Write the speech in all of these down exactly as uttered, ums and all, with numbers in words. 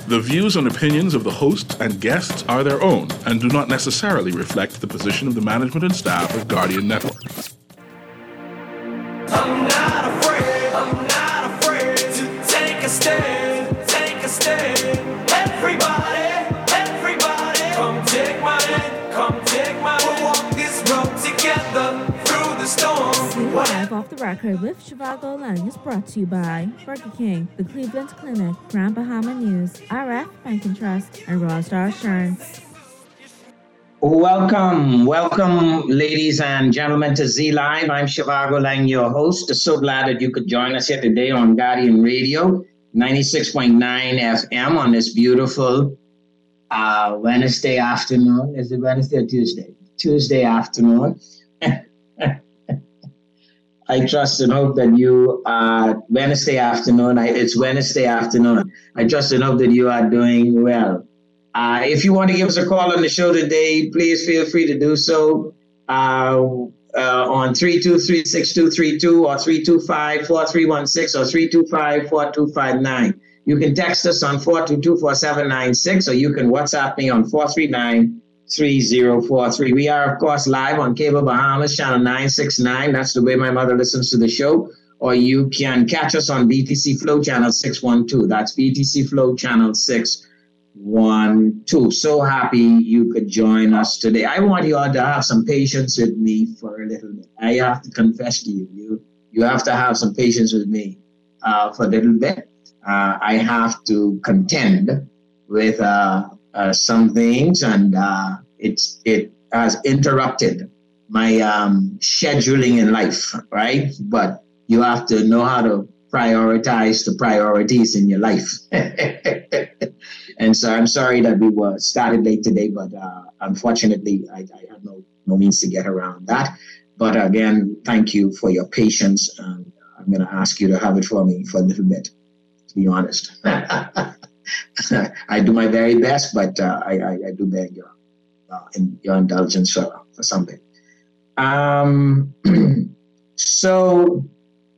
The views and opinions of the hosts and guests are their own and do not necessarily reflect the position of the management and staff of Guardian Network. I'm not afraid, I'm not afraid to take a stand, take a stand. Everybody, everybody, come take my hand, come take my hand. We'll walk this road together through the storm. Live off the record with Shivago Lang is brought to you by Burger King, the Cleveland Clinic, Grand Bahama News, R F Bank and Trust, and Royal Star Assurance. Welcome, welcome, ladies and gentlemen, to Z Live. I'm Shivago Lang, your host. So glad that you could join us here today on Guardian Radio, ninety-six point nine F M on this beautiful uh, Wednesday afternoon. Is it Wednesday or Tuesday? Tuesday afternoon. I trust and hope that you are Wednesday afternoon. I, it's Wednesday afternoon. I trust and hope that you are doing well. Uh, if you want to give us a call on the show today, please feel free to do so uh, uh, on three two three, six two three two or three two five, four three one six or three two five, four two five nine. You can text us on four two two, four seven nine six or you can WhatsApp me on four three nine, three zero four three. We are, of course, live on Cable Bahamas, channel nine sixty-nine. That's the way my mother listens to the show. Or you can catch us on B T C Flow channel six one two. That's B T C Flow channel six one two. So happy you could join us today. I want you all to have some patience with me for a little bit. I have to confess to you, you, you have to have some patience with me uh, for a little bit. Uh, I have to contend with uh, uh, some things, and uh, it's it has interrupted my um, scheduling in life, right? But you have to know how to prioritize the priorities in your life. And so I'm sorry that we were started late today, but uh, unfortunately, I, I have no, no means to get around that. But again, thank you for your patience. And I'm going to ask you to have it for me for a little bit, to be honest. I do my very best, but uh, I, I, I do beg your, uh, in, your indulgence for, for something. Um, so...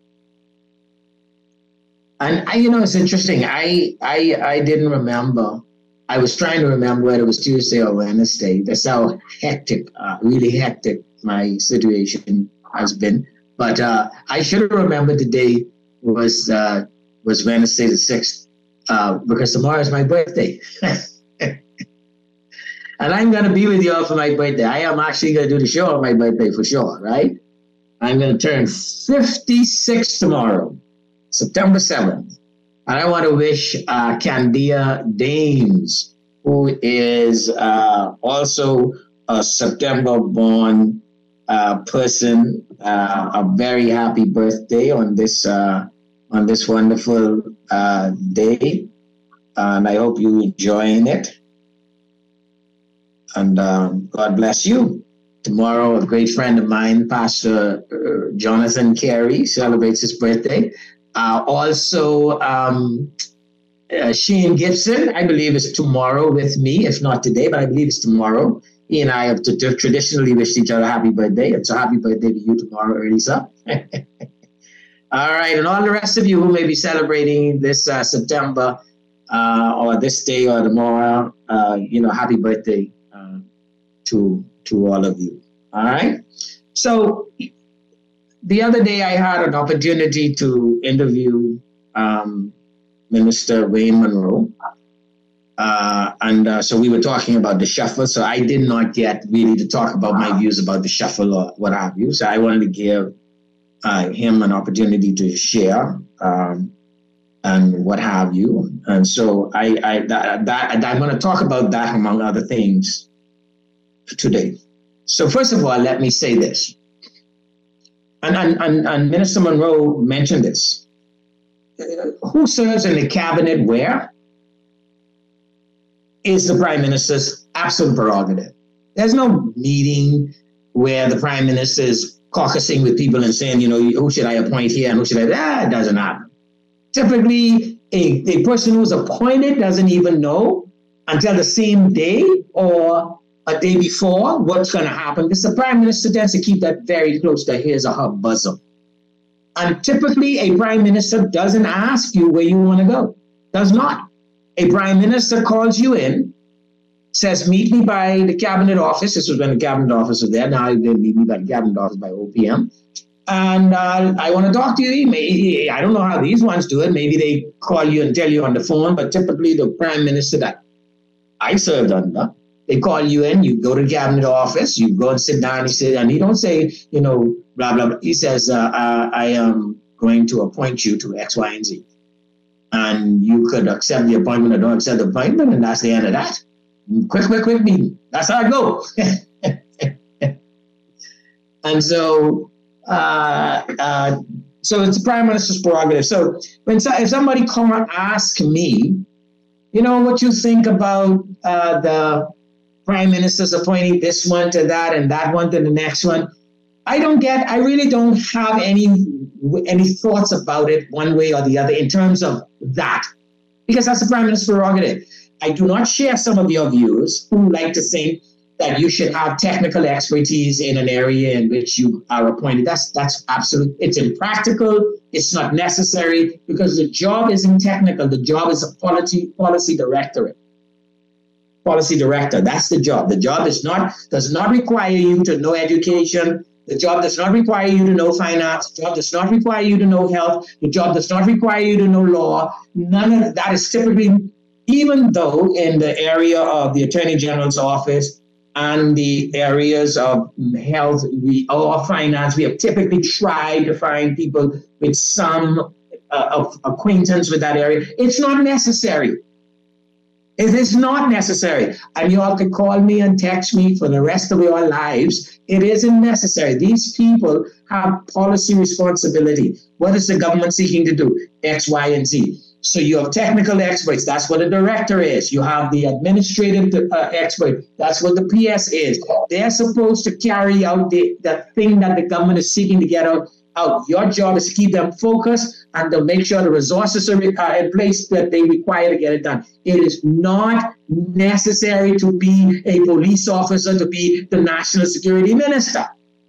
And I, you know, it's interesting. I, I I didn't remember. I was trying to remember whether it was Tuesday or Wednesday. That's how hectic, uh, really hectic my situation has been. But uh, I should have remembered the day was uh, was Wednesday the sixth, uh, because tomorrow is my birthday. And I'm going to be with you all for my birthday. I am actually going to do the show on my birthday for sure, right? I'm going to turn fifty-six tomorrow, September seventh. And I want to wish uh, Candia Dames, who is uh, also a September-born uh, person, uh, a very happy birthday on this uh, on this wonderful uh, day. And I hope you're enjoying it. And um, God bless you. Tomorrow, a great friend of mine, Pastor uh, Jonathan Carey, celebrates his birthday. Uh, also, um, uh, Shane Gibson, I believe, is tomorrow with me, if not today, but I believe it's tomorrow. He and I have to, to traditionally wished each other happy birthday. And so happy birthday to you tomorrow, Elisa. All right. And all the rest of you who may be celebrating this uh, September uh, or this day or tomorrow, uh, you know, happy birthday uh, to, to all of you. All right. So the other day I had an opportunity to interview um, Minister Wayne Monroe. Uh, and uh, so we were talking about the shuffle. So I did not get really to talk about my views about the shuffle or what have you. So I wanted to give uh, him an opportunity to share um, and what have you. And so I, I that, that I'm going to talk about that among other things today. So first of all, let me say this. And, and, and, and Minister Monroe mentioned this. Uh, who serves in the cabinet where is the Prime Minister's absolute prerogative. There's no meeting where the Prime Minister is caucusing with people and saying, you know, who should I appoint here and who should I, that doesn't happen. Typically, a, a person who's appointed doesn't even know until the same day or a day before what's going to happen, because the Prime Minister tends to keep that very close to his or her bosom. And typically, a Prime Minister doesn't ask you where you want to go. Does not. A prime minister calls you in, says, meet me by the cabinet office. This was when the cabinet office was there. Now they meet me by the cabinet office by O P M. And uh, I want to talk to you. Maybe, I don't know how these ones do it. Maybe they call you and tell you on the phone, but typically the prime minister that I served under, they call you in, you go to the cabinet office, you go and sit down, he said, and he don't say, you know, blah, blah, blah. He says, uh, uh, I am going to appoint you to X, Y, and Z. And you could accept the appointment or don't accept the appointment, and that's the end of that. Quick, quick, quick meeting. That's how I go. And so, uh, uh, so it's the prime minister's prerogative. So when so, if somebody come and ask me, you know, what you think about uh, the prime minister's appointing this one to that and that one to the next one, I don't get, I really don't have any any thoughts about it one way or the other in terms of that, because that's the prime minister's prerogative. I do not share some of your views who like to think that you should have technical expertise in an area in which you are appointed. That's that's absolute. It's impractical. It's not necessary because the job isn't technical. The job is a policy policy directorate. Policy director. That's the job. The job is not does not require you to know education. The job does not require you to know finance. The job does not require you to know health. The job does not require you to know law. None of that is typically, even though in the area of the Attorney General's office and the areas of health we or finance, we have typically tried to find people with some uh, acquaintance with that area. It's not necessary. It is not necessary. And you all could call me and text me for the rest of your lives. It isn't necessary. These people have policy responsibility. What is the government seeking to do? X, Y, and Z. So you have technical experts. That's what a director is. You have the administrative uh, expert. That's what the P S is. They're supposed to carry out the, the thing that the government is seeking to get out. out. Your job is to keep them focused and to make sure the resources are in place that they require to get it done. It is not necessary to be a police officer, to be the national security minister.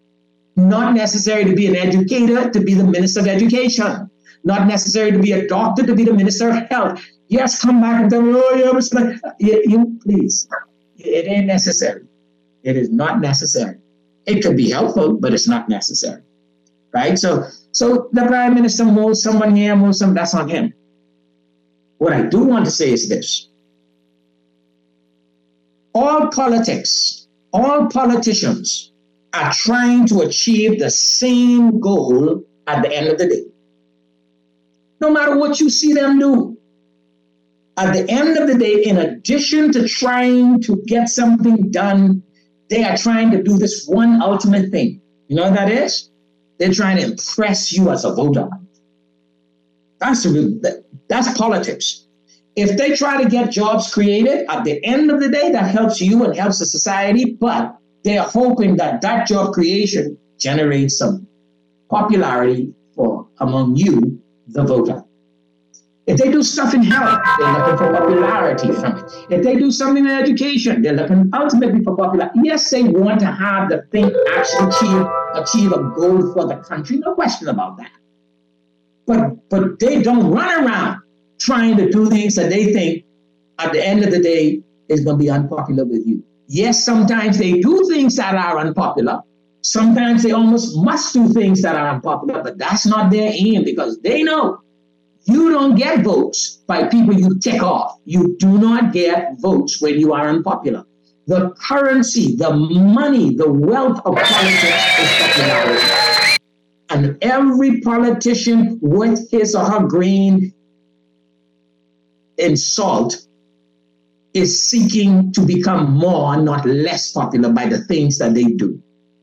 Not necessary to be an educator, to be the minister of education. Not necessary to be a doctor, to be the minister of health. Yes, come back and tell me, oh, yeah, but like, you, you, please. It ain't necessary. It is not necessary. It could be helpful, but it's not necessary. Right? So, so the prime minister moves someone here, moves some, that's on him. What I do want to say is this. All politics, all politicians are trying to achieve the same goal at the end of the day. No matter what you see them do. At the end of the day, in addition to trying to get something done, they are trying to do this one ultimate thing. You know what that is? They're trying to impress you as a voter. That's, that's politics. If they try to get jobs created, at the end of the day, that helps you and helps the society, but they are hoping that that job creation generates some popularity for among you, the voter. If they do stuff in health, they're looking for popularity from it. If they do something in education, they're looking ultimately for popularity. Yes, they want to have the thing actually achieve, achieve a goal for the country, no question about that. But, but they don't run around trying to do things that they think at the end of the day is going to be unpopular with you. Yes, sometimes they do things that are unpopular. Sometimes they almost must do things that are unpopular, but that's not their aim because they know you don't get votes by people you tick off. You do not get votes when you are unpopular. The currency, the money, the wealth of politics is popularity. And every politician with his or her grain in salt is seeking to become more, not less popular by the things that they do.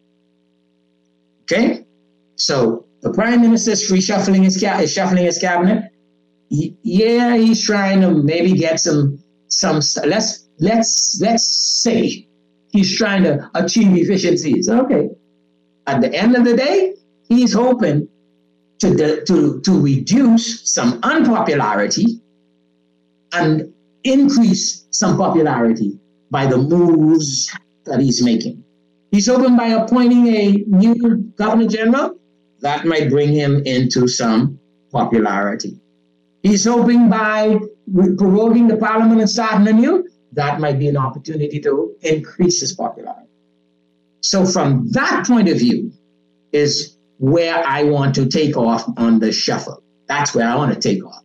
Okay? So the prime minister is reshuffling his, ca- is shuffling his cabinet. He, yeah, he's trying to maybe get some, some, let's, let's, let's say he's trying to achieve efficiencies. Okay. At the end of the day, he's hoping to, to, to reduce some unpopularity and increase some popularity by the moves that he's making. He's hoping by appointing a new governor general, that might bring him into some popularity. He's hoping by proroguing the parliament and starting anew, that might be an opportunity to increase his popularity. So from that point of view is where I want to take off on the shuffle. That's where I want to take off.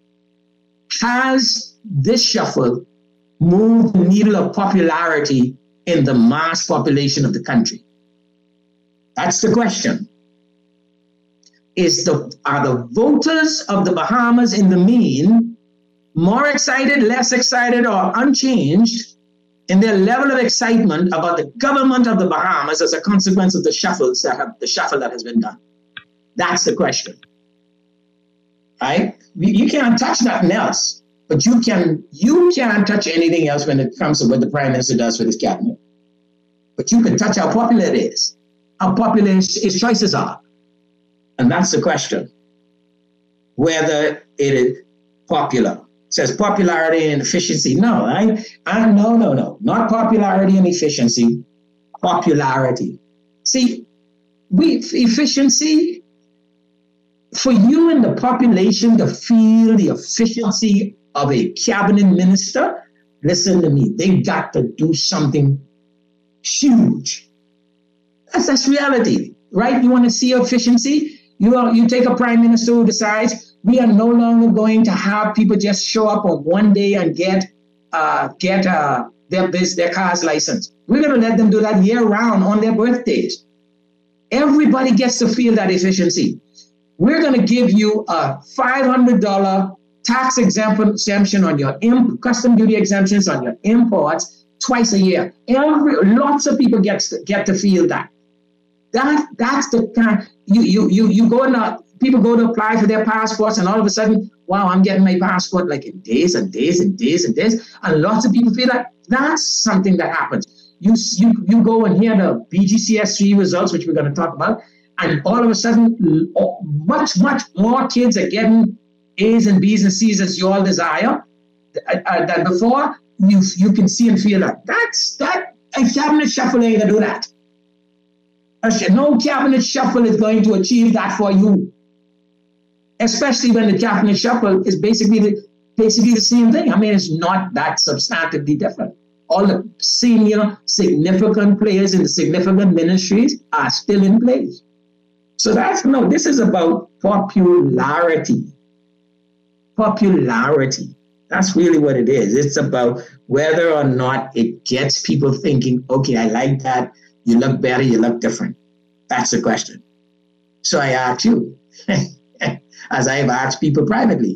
Has this shuffle moved the needle of popularity in the mass population of the country? That's the question. Is the, are the voters of the Bahamas in the mean more excited, less excited, or unchanged in their level of excitement about the government of the Bahamas as a consequence of the shuffles that have, the shuffle that has been done? That's the question. Right? You can't touch nothing else, but you can you can't touch anything else when it comes to what the Prime Minister does with his cabinet. But you can touch how popular it is, how popular his, his choices are. And that's the question. Whether it is popular. It says popularity and efficiency. No, I, I no, no, no. Not popularity and efficiency. Popularity. See, we efficiency, for you and the population to feel the efficiency of a cabinet minister, listen to me, they got to do something huge. That's, that's reality, right? You want to see efficiency? You, are, you take a prime minister who decides we are no longer going to have people just show up on one day and get uh, get uh, their biz, their car's license. We're going to let them do that year round on their birthdays. Everybody gets to feel that efficiency. We're going to give you a five hundred dollars tax exemption on your imp- custom duty exemptions on your imports twice a year. Every lots of people get to, get to feel that. That that's the kind you you you you go and uh, people go to apply for their passports, and all of a sudden, wow, I'm getting my passport like in days and days and days and days, and lots of people feel like that's something that happens. You you you go and hear the B G C S three results, which we're going to talk about, and all of a sudden, much much more kids are getting A's and B's and C's as you all desire uh, uh, than before. You you can see and feel that that's that a cabinet shuffle ain't gonna do that. No cabinet shuffle is going to achieve that for you, especially when the cabinet shuffle is basically the, basically the same thing. I mean, it's not that substantively different. All the senior significant players in the significant ministries are still in place. So that's, no, this is about popularity. Popularity. That's really what it is. It's about whether or not it gets people thinking, okay, I like that. You look better, you look different. That's the question. So I ask you, as I have asked people privately,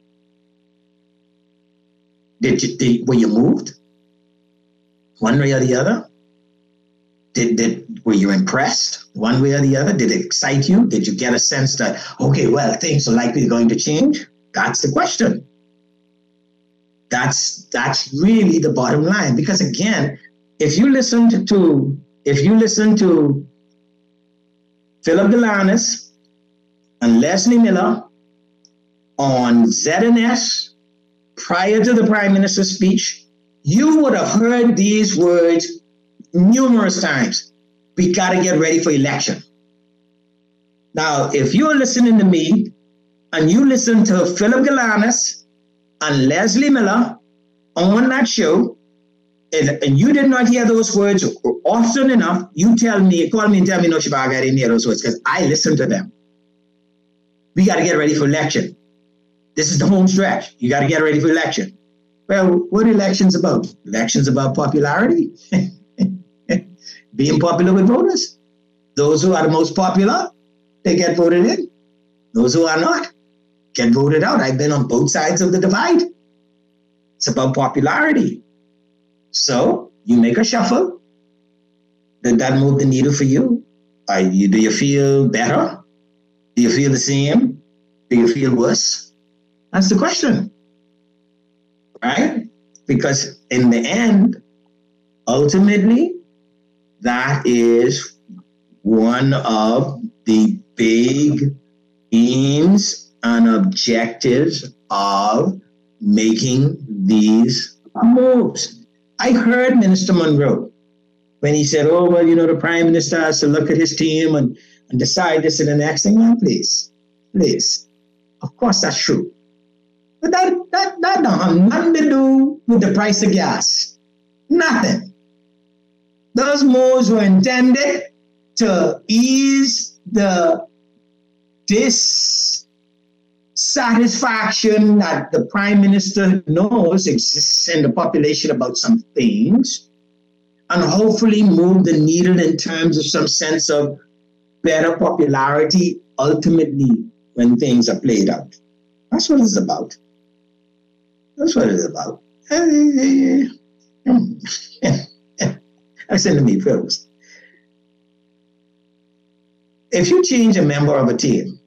did you, did, were you moved? One way or the other? Did, did, were you impressed one way or the other? Did it excite you? Did you get a sense that, okay, well, things are likely going to change? That's the question. That's, that's really the bottom line. Because again, if you listened to If you listen to Philip Galanis and Leslie Miller on Z N S prior to the Prime Minister's speech, you would have heard these words numerous times. We got to get ready for election. Now, if you're listening to me and you listen to Philip Galanis and Leslie Miller on that show, And, and you did not hear those words often enough, you tell me, call me and tell me, no, Shabag, I didn't hear those words, because I listened to them. We got to get ready for election. This is the home stretch. You got to get ready for election. Well, what election's about? Election's about popularity. Being popular with voters. Those who are the most popular, they get voted in. Those who are not, get voted out. I've been on both sides of the divide. It's about popularity. So you make a shuffle. Did that move the needle for you? Are you? Do you feel better? Do you feel the same? Do you feel worse? That's the question, right? Because in the end, ultimately, that is one of the big aims and objectives of making these moves. I heard Minister Monroe when he said, oh, well, you know, the Prime Minister has to look at his team and, and decide this and the next thing. Well, please, please. Of course, that's true. But that, that, that don't have nothing to do with the price of gas. Nothing. Those moves were intended to ease the dissatisfaction that the Prime Minister knows exists in the population about some things, and hopefully move the needle in terms of some sense of better popularity ultimately when things are played out. That's what it's about. That's what it's about. Listen to me first. If you change a member of a team,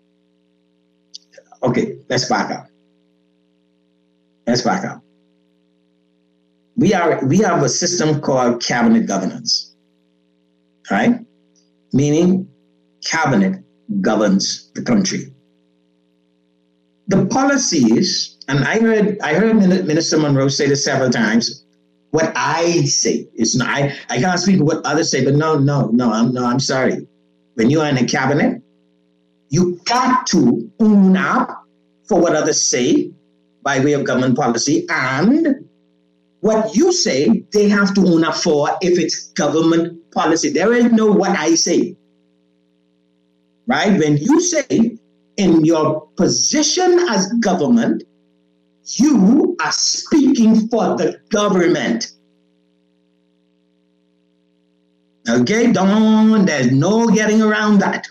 okay, let's back up. Let's back up. We are we have a system called cabinet governance, right? Meaning cabinet governs the country. The policies, and I heard I heard Minister Monroe say this several times. What I say is not, I, I can't speak what others say, but no, no, no, I'm no, I'm sorry. When you are in a cabinet, you got to own up for what others say by way of government policy, and what you say, they have to own up for if it's government policy. There is no what I say. Right? When you say in your position as government, you are speaking for the government. Okay? Don't, there's no getting around that.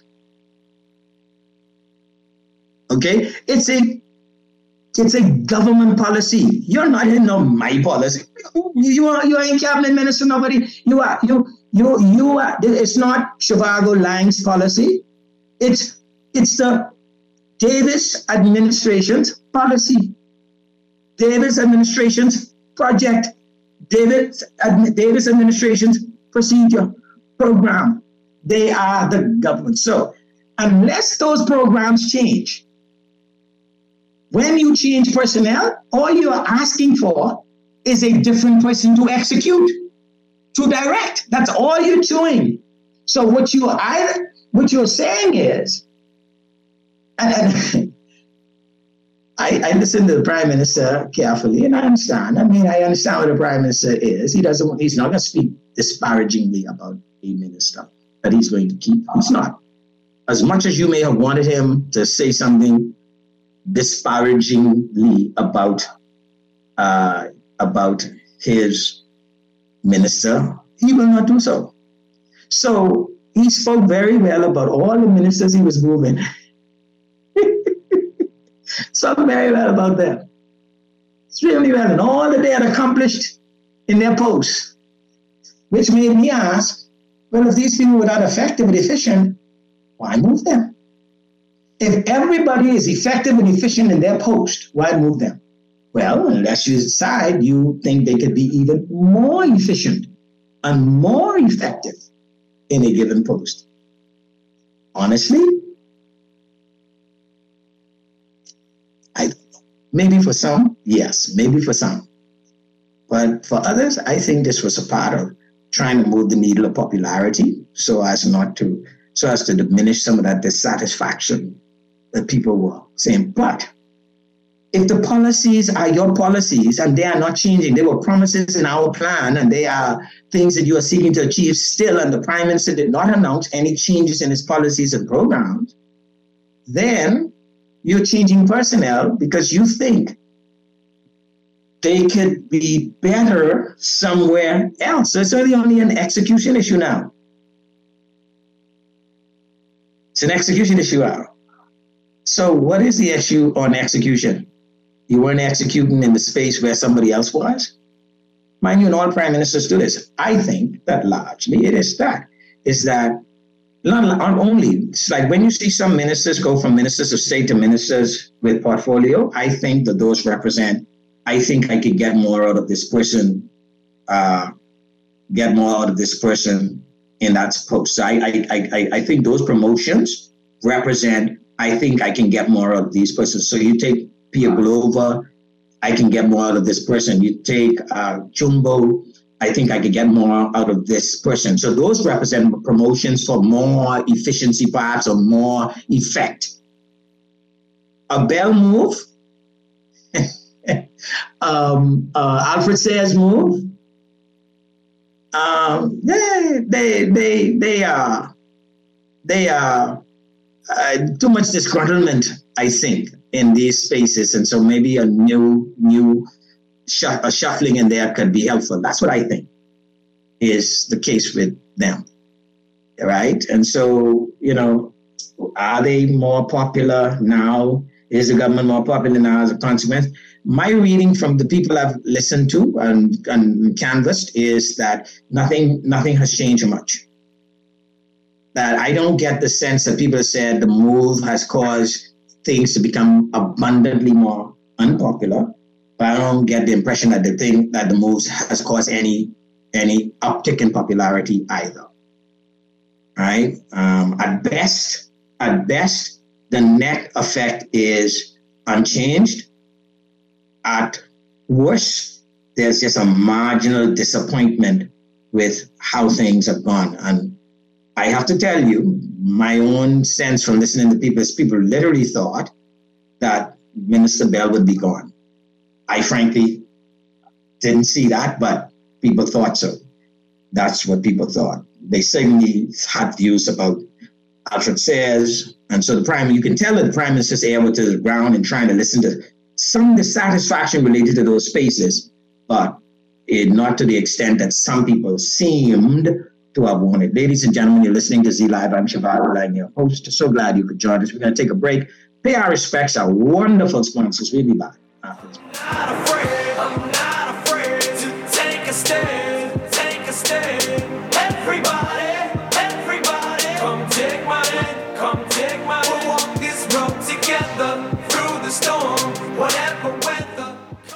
Okay? It's a It's a government policy. You're not in no my policy. You are you are in cabinet minister. Nobody. You are you you you are. It's not Zhivago Lang's policy. It's it's the Davis administration's policy. Davis administration's project. Davis Davis administration's procedure program. They are the government. So unless those programs change. When you change personnel, all you are asking for is a different person to execute, to direct. That's all you're doing. So what you either what you're saying is, and, and I, I listen to the Prime Minister carefully, and I understand. I mean, I understand what the Prime Minister is. He doesn't. He's not going to speak disparagingly about a minister that he's going to keep. He's not. As much as you may have wanted him to say something disparagingly about uh, about his minister, he will not do so. So he spoke very well about all the ministers he was moving. Spoke very well about them. Extremely well, and all that they had accomplished in their posts, which made me ask, well, if these people were not effective and efficient, why move them? If everybody is effective and efficient in their post, why move them? Well, unless you decide you think they could be even more efficient and more effective in a given post. Honestly, I maybe for some, yes, maybe for some. But for others, I think this was a part of trying to move the needle of popularity so as not to, so as to diminish some of that dissatisfaction that people were saying. But if the policies are your policies and they are not changing, they were promises in our plan and they are things that you are seeking to achieve still, and the Prime Minister did not announce any changes in his policies and programs, then you're changing personnel because you think they could be better somewhere else. So it's really only an execution issue now. It's an execution issue now. So what is the issue on execution? You weren't executing in the space where somebody else was? Mind you, and all prime ministers do this. I think that largely it is that. Is that not, not only, it's like when you see some ministers go from ministers of state to ministers with portfolio, I think that those represent, I think I could get more out of this person, uh, get more out of this person in that post. So I, I, I, I think those promotions represent, I think I can get more out of these persons. So you take Pia Glover, I can get more out of this person. You take uh, Chumbo, I think I could get more out of this person. So those represent promotions for more efficiency perhaps or more effect. A Bell move um, uh, Alfred Sayers move. Um, they, they, they, they are, they are uh, too much disgruntlement, I think, in these spaces, and so maybe a new, new, shuff, a shuffling in there could be helpful. That's what I think is the case with them, right? And so, you know, are they more popular now? Is the government more popular now as a consequence? My reading from the people I've listened to and, and canvassed is that nothing nothing has changed much. That I don't get the sense that people have said the move has caused things to become abundantly more unpopular, but I don't get the impression that the thing that the move has caused any any uptick in popularity either. Right? Um, at best, at best, the net effect is unchanged. At worst, there's just a marginal disappointment with how things have gone. And I have to tell you, my own sense from listening to people is people literally thought that Minister Bell would be gone. I frankly didn't see that, but people thought so. That's what people thought. They certainly had views about Alfred Sayers. And so the prime, you can tell that the prime minister's able to the ground and trying to listen to some dissatisfaction related to those spaces, but it, not to the extent that some people seemed to have wanted. Ladies and gentlemen, you're listening to Z Live. I'm Shivago Lang, your host. So glad you could join us. We're going to take a break, pay our respects, our wonderful sponsors. We'll be back after this. I'm not afraid, I'm not afraid to take a stand, take a stand. Everybody, everybody, come take my hand, come take my hand. We'll walk this road together through the storm, whatever weather.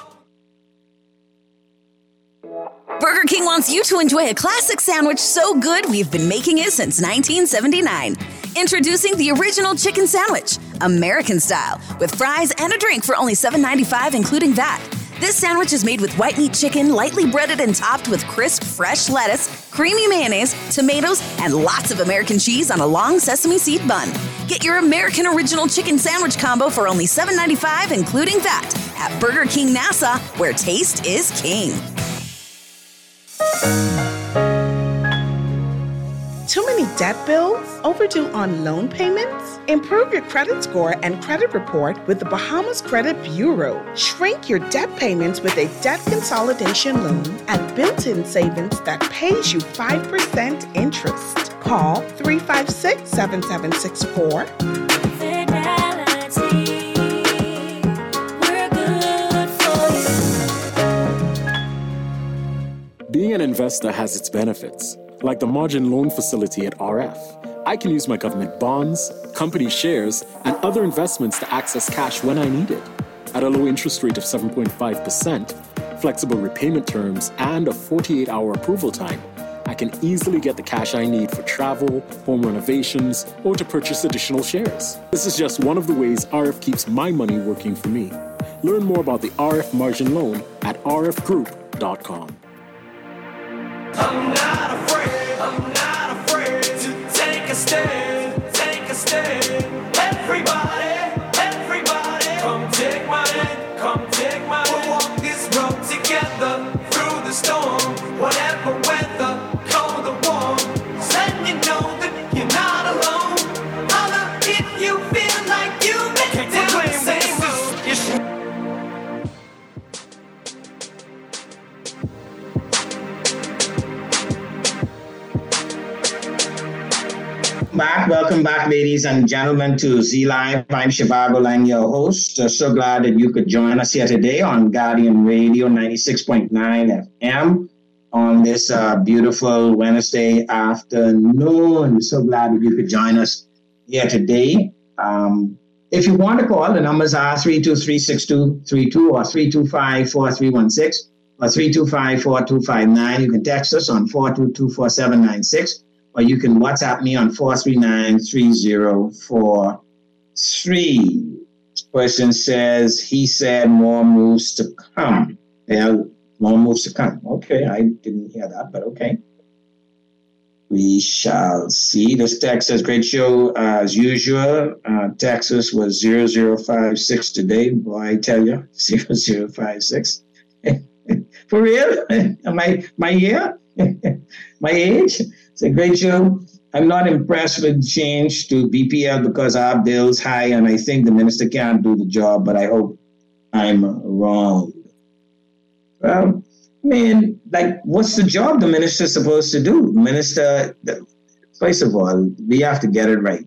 Burger King wants you to enjoy a classic sandwich so good we've been making it since nineteen seventy-nine. Introducing the original chicken sandwich, American style, with fries and a drink for only seven ninety-five, including V A T. This sandwich is made with white meat chicken, lightly breaded and topped with crisp, fresh lettuce, creamy mayonnaise, tomatoes, and lots of American cheese on a long sesame seed bun. Get your American original chicken sandwich combo for only seven ninety-five, including V A T, at Burger King Nassau, where taste is king. Too many debt bills? Overdue on loan payments? Improve your credit score and credit report with the Bahamas Credit Bureau. Shrink your debt payments with a debt consolidation loan and built-in savings that pays you five percent interest. Call three five six, seven seven six four. Being an investor has its benefits, like the margin loan facility at R F. I can use my government bonds, company shares, and other investments to access cash when I need it. At a low interest rate of seven point five percent, flexible repayment terms, and a forty-eight hour approval time, I can easily get the cash I need for travel, home renovations, or to purchase additional shares. This is just one of the ways R F keeps my money working for me. Learn more about the R F margin loan at r f group dot com. I'm not afraid, I'm not afraid to take a stand, take a stand. Everybody, everybody, come take my hand, come take my hand. We'll walk this road together through the storm, whatever weather, cold or warm. So let you know that you're not alone. Holla if you feel like you make it down the same road. Back, welcome back, ladies and gentlemen, to Z Live. I'm Shivago Lang, your host. Uh, so glad that you could join us here today on Guardian Radio ninety-six point nine F M on this uh, beautiful Wednesday afternoon. So glad that you could join us here today. Um, if you want to call, the numbers are three two three, six two three two or three two five, four three one six or three two five, four two five nine. You can text us on four two two, four seven nine six. Or you can WhatsApp me on four three nine, three zero four three. Person says, he said more moves to come. Well, more moves to come. Okay, I didn't hear that, but okay. We shall see. This text says, great show uh, as usual. Uh, Texas was zero zero five six today. Boy, I tell you, zero zero five six. For real? my, my year? My age? It's a great show. I'm not impressed with change to B P L because our bill's high and I think the minister can't do the job, but I hope I'm wrong. Well, I mean, like, what's the job the minister's supposed to do? The minister, first of all, we have to get it right.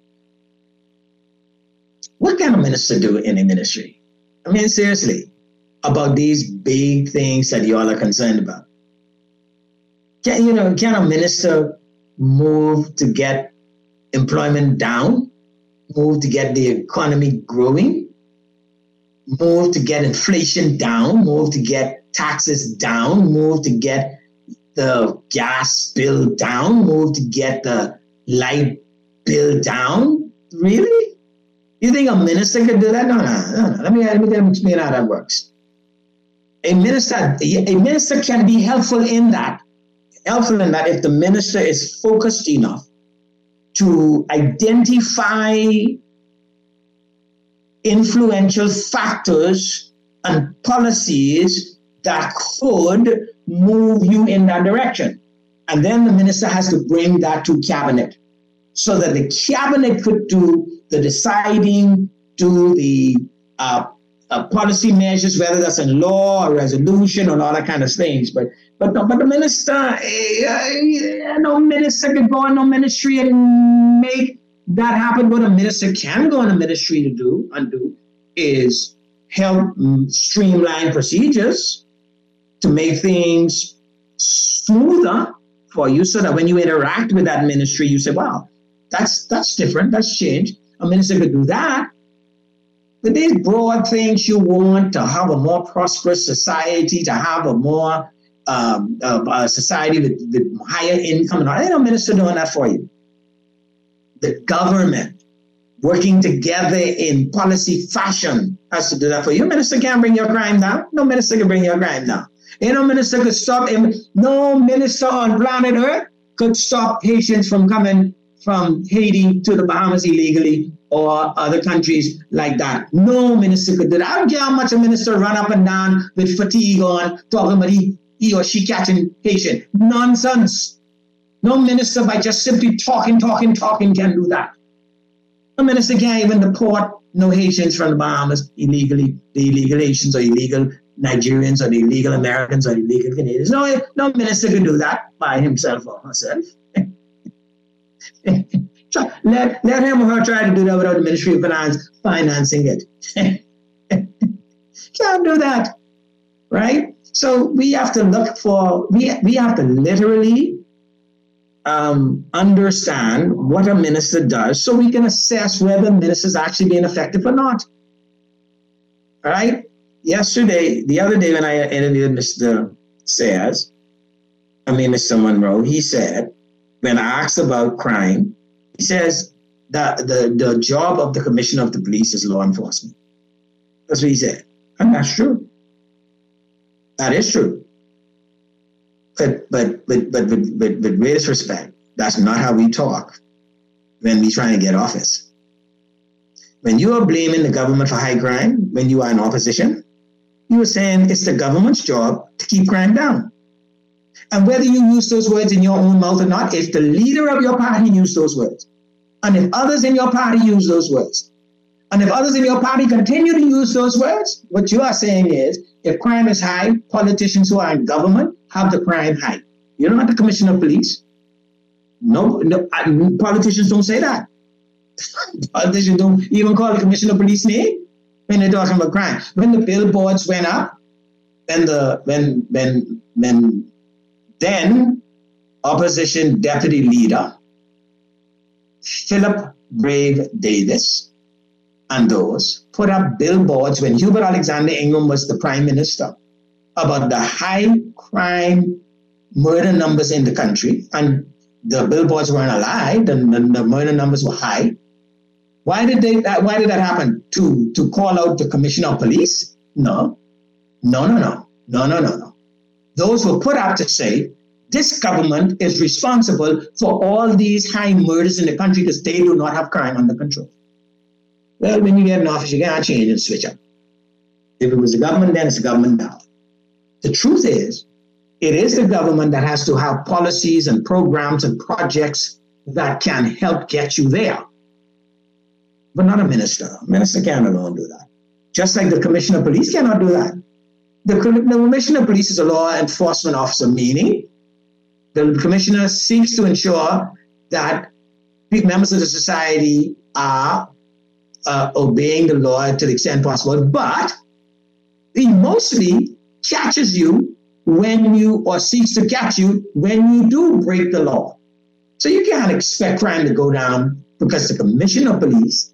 What can a minister do in a ministry? I mean, seriously, about these big things that y'all are concerned about. Can, you know, can a minister move to get employment down? Move to get the economy growing? Move to get inflation down? Move to get taxes down, move to get the gas bill down, move to get the light bill down? Really? You think a minister could do that? No, no, no, no. Let me, let me, let me explain how that works. A minister, a minister can be helpful in that, helpful in that if the minister is focused enough to identify influential factors and policies that could move you in that direction. And then the minister has to bring that to cabinet so that the cabinet could do the deciding, do the uh, uh, policy measures, whether that's in law or resolution or all that kind of things. But but no, but the minister, uh, no minister can go in no ministry and make that happen. What a minister can go in a ministry to do and do is help streamline procedures to make things smoother for you so that when you interact with that ministry, you say, wow, that's that's different, that's changed. A minister could do that. But these broad things you want to have a more prosperous society, to have a more um, uh, a society with, with higher income, and all, ain't no minister doing that for you. The government working together in policy fashion has to do that for you. Minister can't bring your crime down. No minister can bring your crime down. Ain't no minister could stop him. No minister on planet Earth could stop Haitians from coming from Haiti to the Bahamas illegally or other countries like that. No minister could do that. I don't care how much a minister run up and down with fatigue on talking about he, he or she catching Haitian. Nonsense. No minister by just simply talking, talking, talking can do that. No minister can't even deport no Haitians from the Bahamas illegally, the illegal Haitians or illegal Nigerians or the illegal Americans or the illegal Canadians. No, no minister can do that by himself or herself. let, let him or her try to do that without the Ministry of Finance financing it. Can't do that, right? So we have to look for, we, we have to literally um, understand what a minister does so we can assess whether the minister is actually being effective or not. All right? Yesterday, the other day when I interviewed Mister Sayers, I mean, Mister Monroe, he said, when I asked about crime, he says that the, the job of the commissioner of the police is law enforcement. That's what he said. And that's true. That is true. But but but but with, with, with greatest respect, that's not how we talk when we trying to get office. When you are blaming the government for high crime, when you are in opposition, you are saying it's the government's job to keep crime down. And whether you use those words in your own mouth or not, if the leader of your party use those words, and if others in your party use those words, and if others in your party continue to use those words, what you are saying is, if crime is high, politicians who are in government have the crime high. You're not the commissioner of police. No, no politicians don't say that. Politicians don't even call the commissioner of police name when they're talking about crime. When the billboards went up, when the when when when then opposition deputy leader Philip Brave Davis and those put up billboards when Hubert Alexander Ingram was the prime minister about the high crime murder numbers in the country, and the billboards weren't a lie, the, the, the murder numbers were high. Why did they? Why did that happen? To to call out the commissioner of police? No, no, no, no, no, no, no, no. Those were put out to say this government is responsible for all these high murders in the country because they do not have crime under control. Well, when you get in office, you can't change and switch up. If it was the government then, it's the government now. The truth is, it is the government that has to have policies and programs and projects that can help get you there. But not a minister. A minister can't alone do that. Just like the commissioner of police cannot do that. The, the commissioner of police is a law enforcement officer, meaning the commissioner seeks to ensure that members of the society are uh, obeying the law to the extent possible, but he mostly catches you when you, or seeks to catch you when you do break the law. So you can't expect crime to go down because the commissioner of police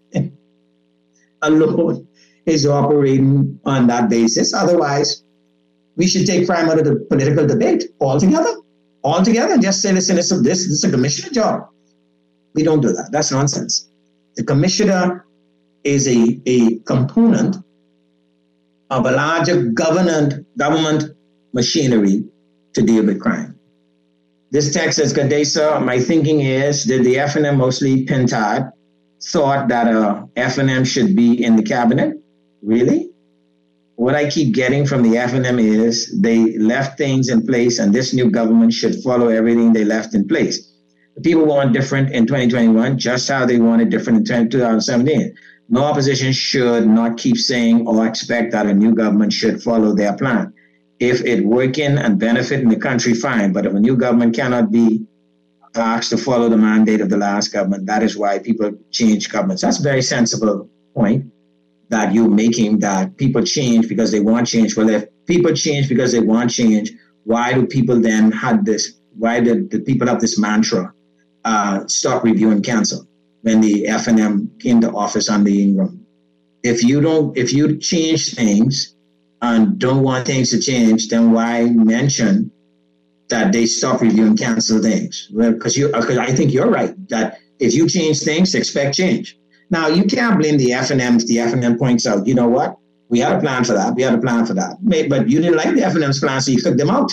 alone is operating on that basis. Otherwise, we should take crime out of the political debate altogether. Altogether, and just say, listen, this, this is a commissioner job. We don't do that. That's nonsense. The commissioner is a, a component of a larger government, government machinery to deal with crime. This text says, good day, sir. My thinking is, did the F N M, mostly Pintard, thought that a F N M should be in the cabinet? Really? What I keep getting from the F N M is they left things in place and this new government should follow everything they left in place. The people want different in twenty twenty-one, just how they wanted different in two thousand seventeen. No opposition should not keep saying or expect that a new government should follow their plan. If it working and benefiting the country, fine. But if a new government cannot be asked to follow the mandate of the last government, that is why people change governments. That's a very sensible point that you're making, that people change because they want change. Well, if people change because they want change, why do people then have this, why did the people have this mantra, uh, stop, review, and cancel, when the F N M came to office under Ingram? If you don't, if you change things and don't want things to change, then why mention that they stop, review, and cancel things? Well, because you, because I think you're right, that if you change things, expect change. Now, you can't blame the F N M if the F N M points out, you know what, we had a plan for that, we had a plan for that. But you didn't like the F N M's plan, so you took them out.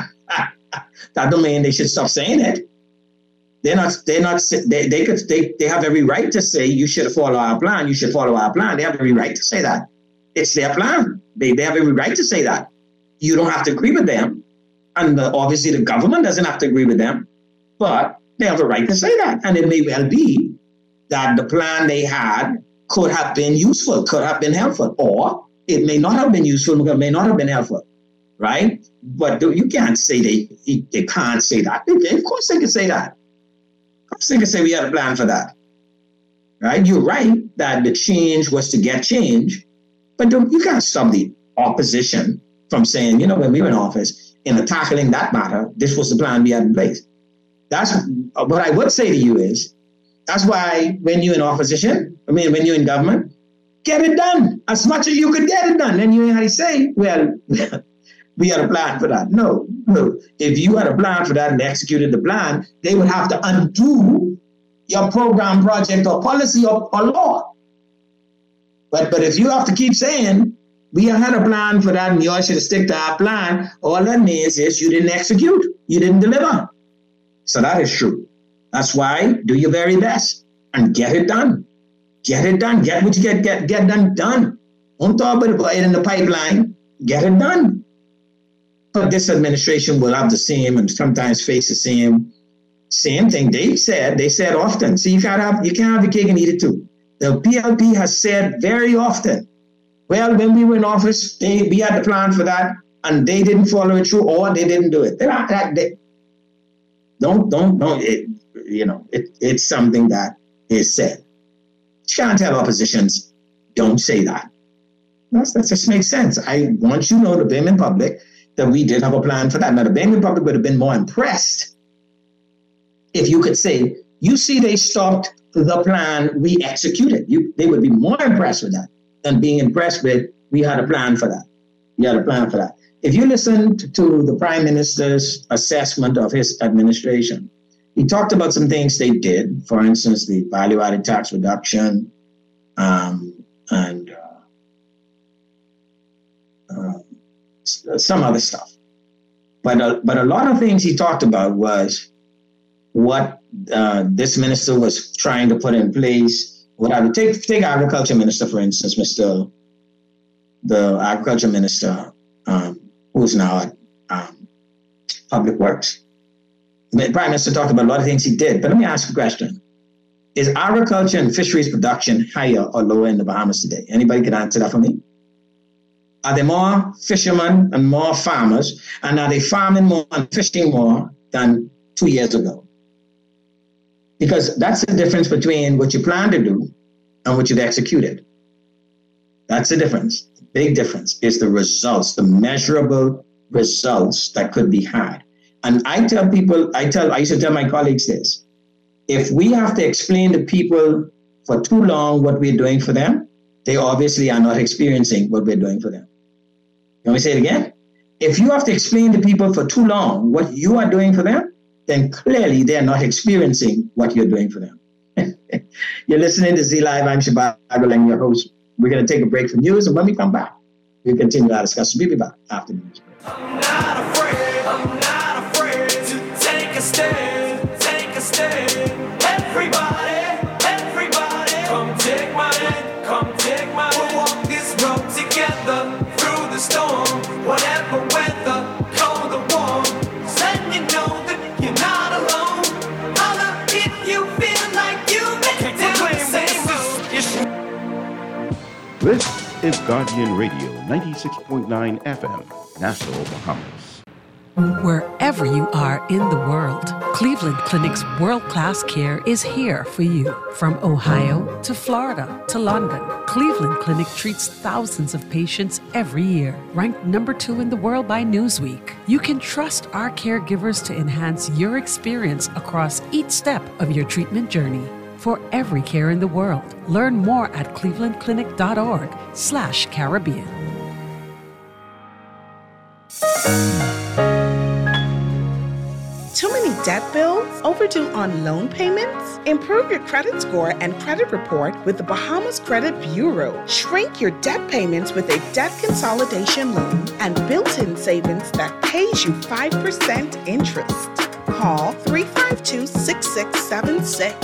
That don't mean they should stop saying it. They're not, they're not, they, they could, they, they have every right to say, you should follow our plan, you should follow our plan. They have every right to say that. It's their plan. They, they have every right to say that. You don't have to agree with them. And the, obviously the government doesn't have to agree with them, but they have a right to say that. And it may well be that the plan they had could have been useful, could have been helpful, or it may not have been useful, it may not have been helpful, right? But you can't say they they can't say that. Of course they can say that. Of course they can say we had a plan for that, right? You're right that the change was to get change, but you can't stop the opposition from saying, you know, when we were in office, in tackling that matter, this was the plan we had in place. That's what I would say to you is, that's why when you're in opposition, I mean, when you're in government, get it done as much as you could get it done. And you ain't had to say, well, we had a plan for that. No, no. If you had a plan for that and executed the plan, they would have to undo your program, project, or policy or, or law. But, but if you have to keep saying, we had a plan for that and you all should stick to our plan, all that means is you didn't execute, you didn't deliver. So that is true. That's why do your very best and get it done. Get it done. Get what you get, get, get done, done. Don't talk about it in the pipeline. Get it done. But this administration will have the same and sometimes face the same, same thing. They said, they said often, see, you can't have, you can't have your cake and eat it too. The P L P has said very often, well, when we were in office, they, we had a plan for that and they didn't follow it through or they didn't do it. They're not that, they, don't, don't, don't, it, you know, it, it's something that is said. You can't tell oppositions, don't say that. That's, that just makes sense. I want you to know, the Bahamian public, that we did have a plan for that. Now, the Bahamian public would have been more impressed if you could say, you see, they stopped the plan we executed. You, they would be more impressed with that than being impressed with, we had a plan for that. We had a plan for that. If you listen to, to the Prime Minister's assessment of his administration, he talked about some things they did, for instance, the value-added tax reduction um, and uh, uh, some other stuff. But uh, but a lot of things he talked about was what uh, this minister was trying to put in place. What I would take take agriculture minister, for instance, Mister the agriculture minister, um, who's now at um, Public Works. The Prime Minister talked about a lot of things he did. But let me ask you a question. Is agriculture and fisheries production higher or lower in the Bahamas today? Anybody can answer that for me? Are there more fishermen and more farmers? And are they farming more and fishing more than two years ago? Because that's the difference between what you plan to do and what you've executed. That's the difference. The big difference is the results, the measurable results that could be had. And I tell people, I tell, I used to tell my colleagues this. If we have to explain to people for too long what we're doing for them, they obviously are not experiencing what we're doing for them. Let me say it again. If you have to explain to people for too long what you are doing for them, then clearly they're not experiencing what you're doing for them. You're listening to Z Live. I'm Shabago Lang, your host. We're going to take a break from news, and when we come back, we'll continue our discussion. We'll be back after the news. I'm not afraid, I'm not afraid to take a stand, take a stand. Everybody, everybody, come take my hand, come take my hand. We'll walk this road together through the storm, whatever weather, cold or warm. Let you know that you're not alone. Holler if you feel like you make it the same road. This is Guardian Radio, ninety-six point nine F M, Nassau, Bahamas. Wherever you are in the world, Cleveland Clinic's world-class care is here for you. From Ohio to Florida to London, Cleveland Clinic treats thousands of patients every year. Ranked number two in the world by Newsweek, you can trust our caregivers to enhance your experience across each step of your treatment journey. For every care in the world, learn more at clevelandclinic.org slash Caribbean. Too many debt bills? Overdue on loan payments? Improve your credit score and credit report with the Bahamas Credit Bureau. Shrink your debt payments with a debt consolidation loan and built-in savings that pays you five percent interest. Call three five two, six six seven six.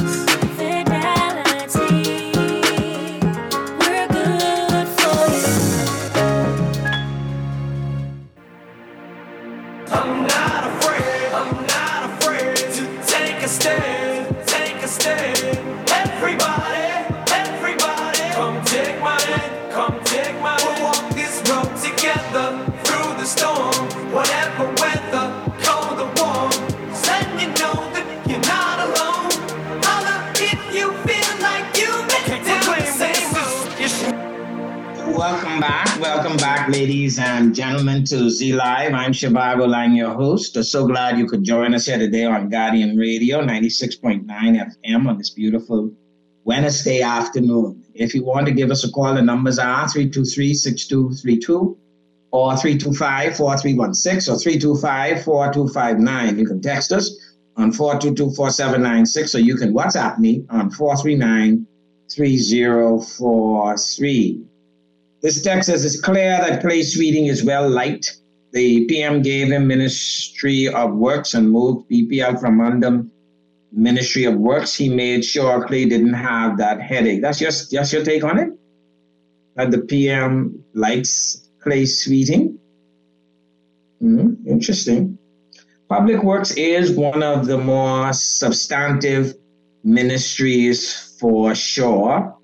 I'm not afraid, I'm not afraid to take a stand, take a stand. Everybody, everybody, come take my hand, come take my hand. We'll walk this road together through the storm, whatever weather, cold or warm. Let you know that you're not alone. Holler if you feel like you make it the same road. Welcome back. Welcome back, ladies and gentlemen, to Z Live. I'm Shabago Lang, your host. I'm so glad you could join us here today on Guardian Radio, ninety-six point nine F M on this beautiful Wednesday afternoon. If you want to give us a call, the numbers are three two three, six two three two or three two five, four three one six or three two five, four two five nine. You can text us on four two two, four seven nine six or you can WhatsApp me on four three nine, three zero four three. This text says it's clear that clay sweeting is well liked. The P M gave him Ministry of Works and moved B P L from under Ministry of Works. He made sure Clay didn't have that headache. That's your, that's your take on it? That the P M likes clay sweeting? Mm-hmm. Interesting. Public Works is one of the more substantive ministries for sure.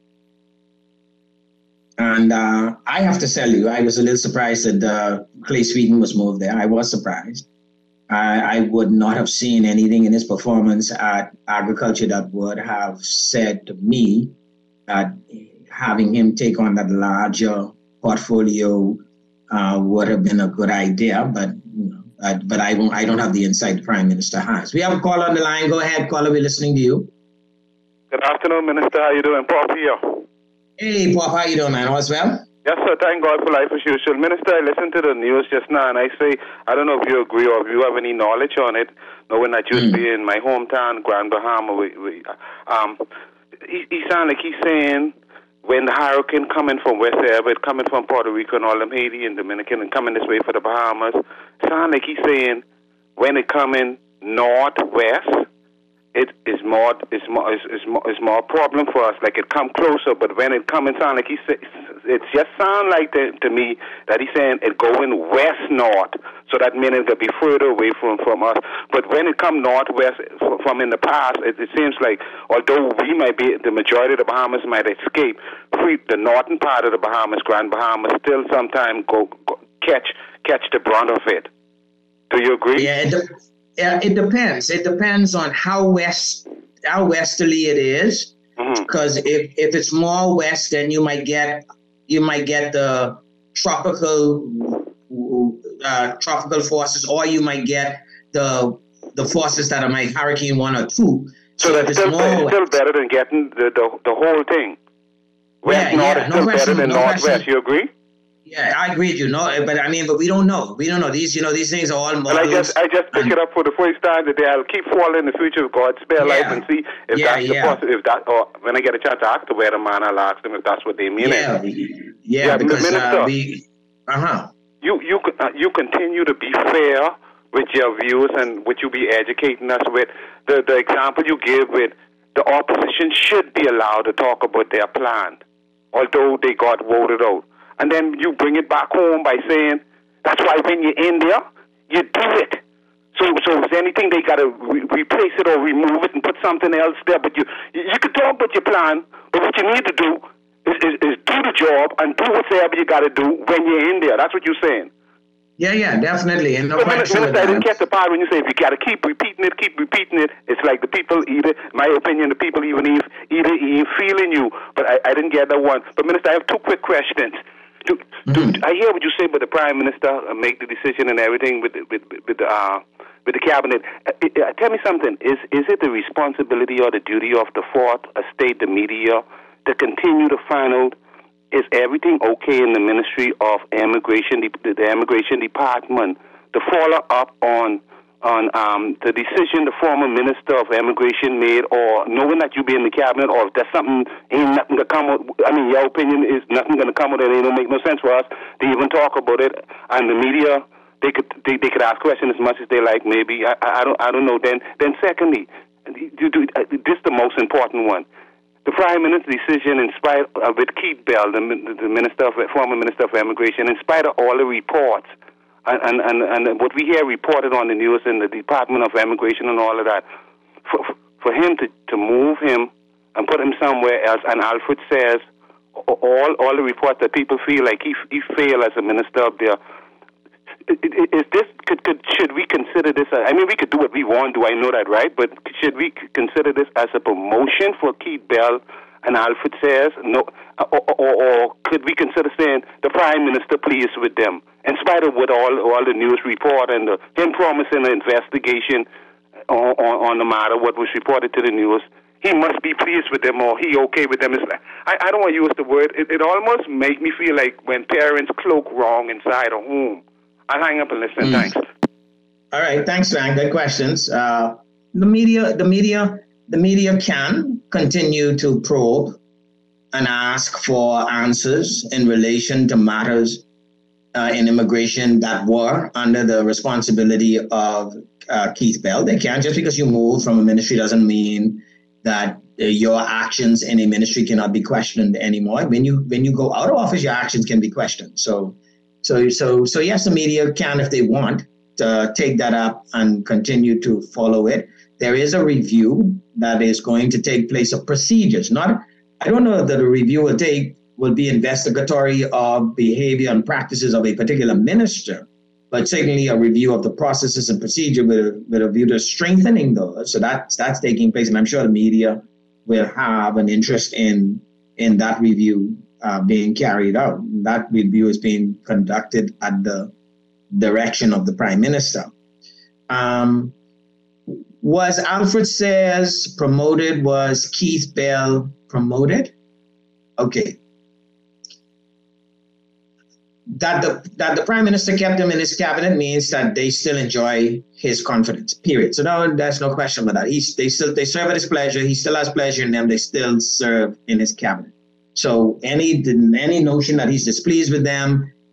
And uh, I have to tell you, I was a little surprised that uh, Clay Sweeten was moved there. I was surprised. I, I would not have seen anything in his performance at Agriculture that would have said to me that having him take on that larger portfolio uh, would have been a good idea. But you know, uh, but I won't. I don't have the insight the Prime Minister has. We have a caller on the line. Go ahead, caller. We're listening to you. Good afternoon, Minister. How you doing? Pop here. Hey, Pop, how you doing, man? All's well? Yes, sir. Thank God for life as usual. Minister, I listened to the news just now, and I say, I don't know if you agree or if you have any knowledge on it, knowing that you would mm. be in my hometown, Grand Bahama. We, we, um, he, he sound like he's saying when the hurricane coming from wherever, it coming from Puerto Rico and all them, Haiti and Dominican, and coming this way for the Bahamas, sounds like he's saying when it coming northwest, it is more is more is, is more is more problem for us. Like it come closer, but when it come, it sound like he says it just sound like the, to me that he's saying it going west north. So that means it could be further away from, from us. But when it come northwest from in the past, it, it seems like although we might be the majority of the Bahamas might escape, free, the northern part of the Bahamas, Grand Bahamas, still sometimes go, go catch catch the brunt of it. Do you agree? Yeah. It de- Yeah, it depends. It depends on how west, how westerly it is. Because mm-hmm. if, if it's more west, then you might get you might get the tropical uh, tropical forces, or you might get the the forces that are like Hurricane One or Two. So, so that's still, still west, better than getting the the, the whole thing. West yeah, north yeah, is no still question, better than no northwest. question. You agree? Yeah, I agree with you. No, but I mean, but we don't know. We don't know. These, you know, these things are all models. And I just, I just pick it up for the first time today. I'll keep following the future of God, spare yeah. life, and see if yeah, that's yeah. the possible. If that, or when I get a chance to ask the weatherman, I'll ask them if that's what they mean. Yeah, yeah, yeah, because Minister, uh, we, uh huh. You, you, uh, you continue to be fair with your views and what you be educating us with. The, the example you give with the opposition should be allowed to talk about their plan, although they got voted out. And then you bring it back home by saying, that's why when you're in there, you do it. So so if anything, they got to re- replace it or remove it and put something else there. But you you, you can talk about your plan, but what you need to do is, is, is do the job and do whatever you got to do when you're in there. That's what you're saying. Yeah, yeah, definitely. And no but Minister, I didn't get the part when you say if you got to keep repeating it, keep repeating it. It's like the people either, my opinion, the people even either even feeling you. But I, I didn't get that one. But Minister, I have two quick questions. Do, mm-hmm. do, I hear what you say about the Prime Minister uh, make the decision and everything with with with the uh, with the cabinet. Uh, uh, tell me something. Is is it the responsibility or the duty of the fourth estate, the media, to continue to find out is everything okay in the Ministry of Immigration, the, the Immigration Department, to follow up on on um, the decision the former Minister of Immigration made, or knowing that you be in the cabinet, or if there's something ain't nothing to come with, I mean, your opinion is nothing going to come with it, it don't make no sense for us to even talk about it, and the media, they could they, they could ask questions as much as they like, maybe, I, I don't I don't know. Then, then secondly, you do, uh, this is the most important one. The Prime Minister's decision, in spite of with Keith Bell, the, the minister of, former Minister of Immigration, in spite of all the reports, And, and, and what we hear reported on the news in the Department of Immigration and all of that, for, for him to, to move him and put him somewhere else, and Alfred says all all the reports that people feel like he he failed as a minister up there. Is this could, could should we consider this? A, I mean, we could do what we want. Do I know that, right? But should we consider this as a promotion for Keith Bell and Alfred says no, or, or, or could we consider saying the Prime Minister pleased with them, in spite of what all all the news report and the, him promising an investigation on, on, on the matter, what was reported to the news, he must be pleased with them, or he okay with them. It's like, I, I don't want to use the word. It, it almost make me feel like when parents cloak wrong inside a home. I'll hang up and listen. Mm. Thanks. All right, thanks, Frank. Good questions. Uh, the media, the media. The media can continue to probe and ask for answers in relation to matters uh, in immigration that were under the responsibility of uh, Keith Bell. They can. Just because you move from a ministry doesn't mean that uh, your actions in a ministry cannot be questioned anymore. When you when you go out of office, your actions can be questioned. So, so, so, so yes, the media can, if they want, to take that up and continue to follow it. There is a review that is going to take place of procedures. Not, I don't know that a review will take will be investigatory of behavior and practices of a particular minister, but certainly a review of the processes and procedure with, with a view to strengthening those. So that's that's taking place, and I'm sure the media will have an interest in in that review uh, being carried out. That review is being conducted at the direction of the Prime Minister. Um, Was Alfred Sayers promoted? Was Keith Bell promoted? Okay. That the that the Prime Minister kept him in his cabinet means that they still enjoy his confidence, period. So no, there's no question about that. He's, they still they serve at his pleasure. He still has pleasure in them. They still serve in his cabinet. So any any notion that he's displeased with them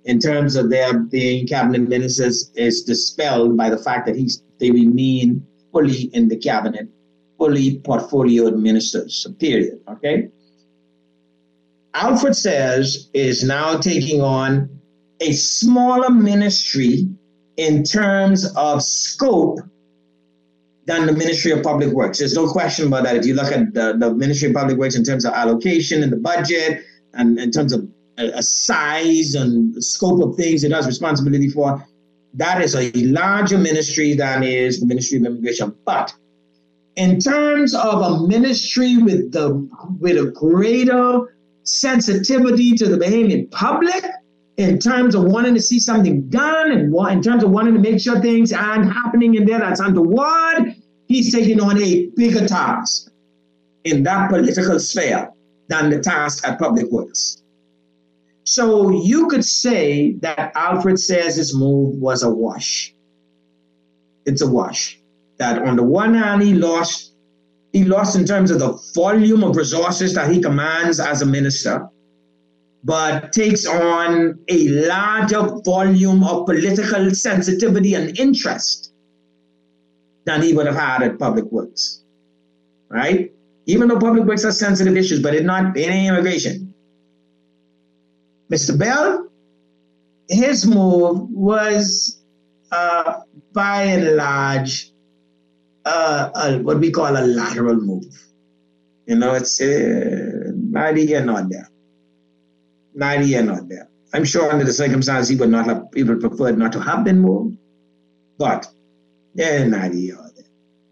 in terms of their being cabinet ministers is dispelled by the fact that he's they remain fully in the cabinet, fully portfolioed ministers, period, okay? Alfred Sayers is now taking on a smaller ministry in terms of scope than the Ministry of Public Works. There's no question about that. If you look at the, the Ministry of Public Works in terms of allocation and the budget and in terms of a, a size and the scope of things it has responsibility for, that is a larger ministry than is the Ministry of Immigration. But in terms of a ministry with the with a greater sensitivity to the Bahamian public, in terms of wanting to see something done and in terms of wanting to make sure things aren't happening in there that's untoward, he's taking on a bigger task in that political sphere than the task at Public Works. So you could say that Alfred Sayers' move was a wash. It's a wash. That on the one hand, he lost, he lost in terms of the volume of resources that he commands as a minister, but takes on a larger volume of political sensitivity and interest than he would have had at Public Works, right? Even though Public Works has sensitive issues, but it's not any immigration. Mister Bell, his move was, uh, by and large, uh, a, what we call a lateral move. You know, it's uh, neither here nor there. Neither here nor there. I'm sure under the circumstances, he would not have, he would prefer not to have been moved, but yeah, neither here nor there.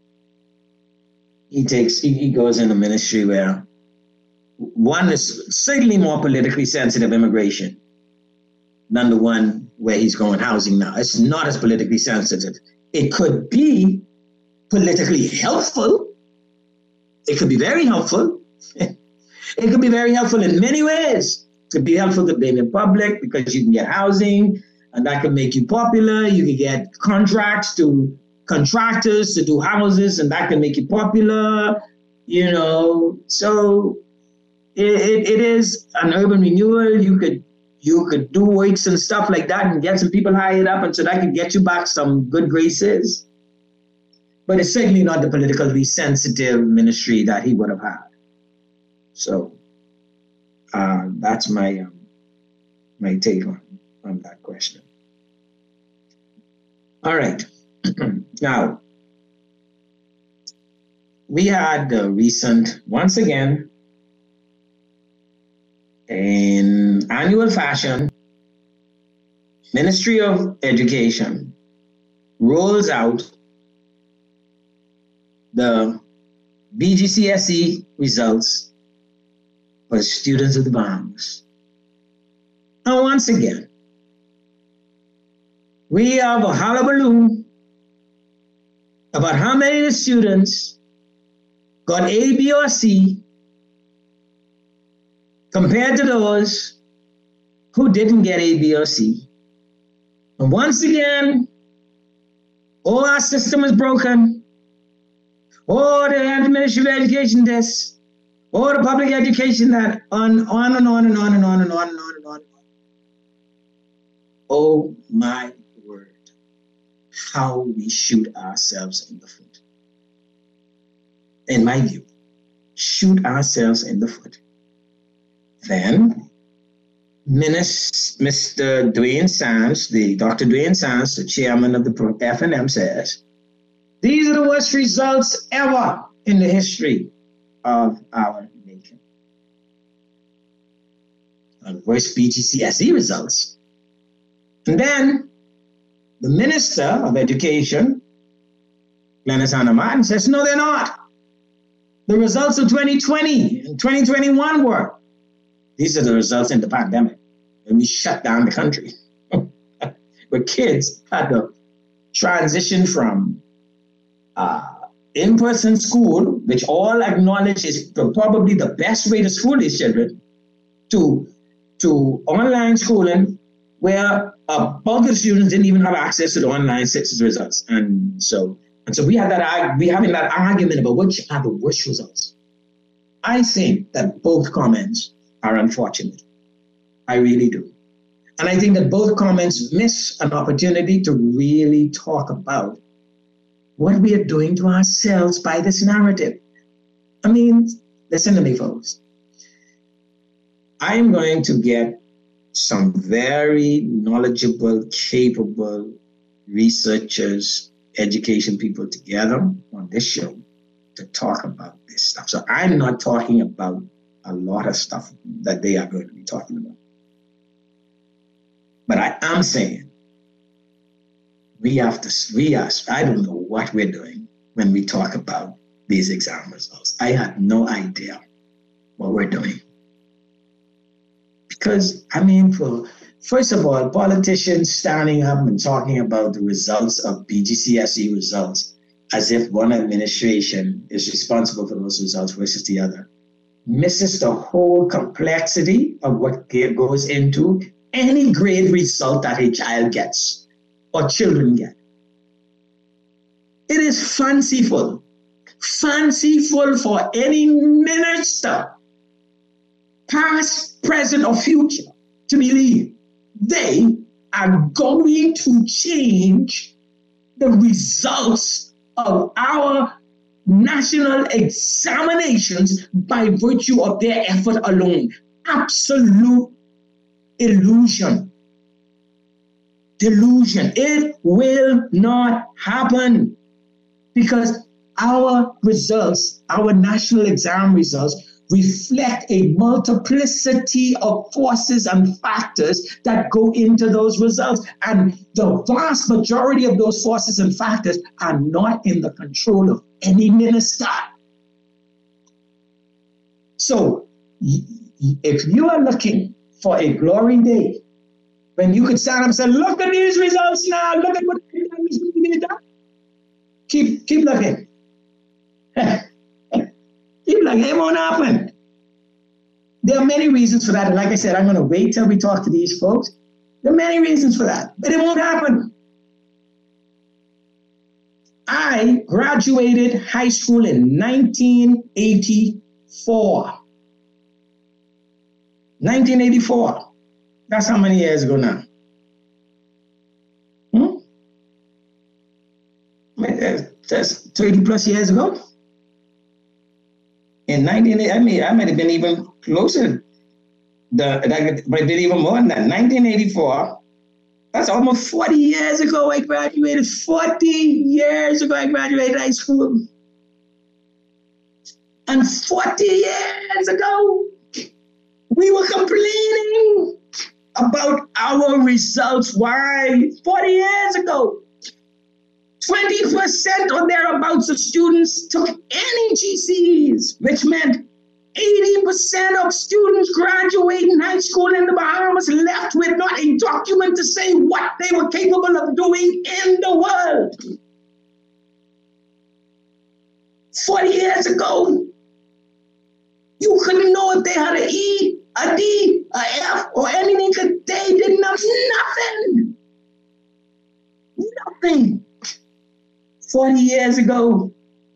He takes, he, he goes in a ministry where one is certainly more politically sensitive immigration than the one where he's going housing now. It's not as politically sensitive. It could be politically helpful. It could be very helpful. It could be very helpful in many ways. It could be helpful to the Bahamian public because you can get housing and that can make you popular. You can get contracts to contractors to do houses and that can make you popular, you know. So it, it, it is an urban renewal. You could you could do works and stuff like that and get some people hired up, and so that could get you back some good graces. But it's certainly not the politically sensitive ministry that he would have had. So uh, that's my um, my take on, on that question. All right. Now, we had the recent, once again, in annual fashion, Ministry of Education rolls out the B G C S E results for students of the Bahamas. And once again, we have a hullabaloo about how many of the students got A, B, or C compared to those who didn't get A, B, or C. And once again, oh, our system is broken. Oh, the Ministry of Education this. Oh, the public education that. On, on and on and on and on and on and on and on. Oh, my word. How we shoot ourselves in the foot. In my view, shoot ourselves in the foot. Then, Mister Dwayne Sands, the Doctor Dwayne Sands, the chairman of the F N M, says, these are the worst results ever in the history of our nation. And worst B G C S E results. And then, the Minister of Education, Glenys Hanna Martin, says, no, they're not. The results of twenty twenty and twenty twenty-one were. These are the results in the pandemic, when we shut down the country. Where kids had to transition from uh, in-person school, which all acknowledge is probably the best way to school these children, to, to online schooling, where a bulk of the students didn't even have access to the online sixes results. And so, and so we had that, we having that argument about which are the worst results. I think that both comments are unfortunate. I really do. And I think that both comments miss an opportunity to really talk about what we are doing to ourselves by this narrative. I mean, listen to me, folks. I'm going to get some very knowledgeable, capable researchers, education people together on this show to talk about this stuff. So I'm not talking about a lot of stuff that they are going to be talking about. But I am saying we have to, we are, I don't know what we're doing when we talk about these exam results. I had no idea what we're doing. Because, I mean, for first of all, politicians standing up and talking about the results of B G C S E results as if one administration is responsible for those results versus the other misses the whole complexity of what goes into any grade result that a child gets or children get. It is fanciful, fanciful for any minister, past, present, or future, to believe they are going to change the results of our national examinations by virtue of their effort alone. Absolute illusion. Delusion. It will not happen because our results, our national exam results, reflect a multiplicity of forces and factors that go into those results. And the vast majority of those forces and factors are not in the control of any minister. So if you are looking for a glory day, when you could stand up and say, look at these results now, look at what we did. Keep, keep looking. Keep looking, it won't happen. There are many reasons for that. And like I said, I'm going to wait till we talk to these folks. There are many reasons for that, but it won't happen. I graduated high school in nineteen eighty-four. nineteen eighty-four. That's how many years ago now? Hmm? That's thirty plus years ago. In nineteen eighty, I mean, I might have been even closer. The, but I did even more than that. nineteen eighty-four. That's almost forty years ago I graduated. forty years ago I graduated high school. And forty years ago, we were complaining about our results. Why? forty years ago, twenty percent or thereabouts of students took any G C Es, which meant eighty percent of students graduating high school in the Bahamas left with not a document to say what they were capable of doing in the world. forty years ago, you couldn't know if they had an E, a D, a F, or anything, because they didn't have nothing. Nothing. forty years ago,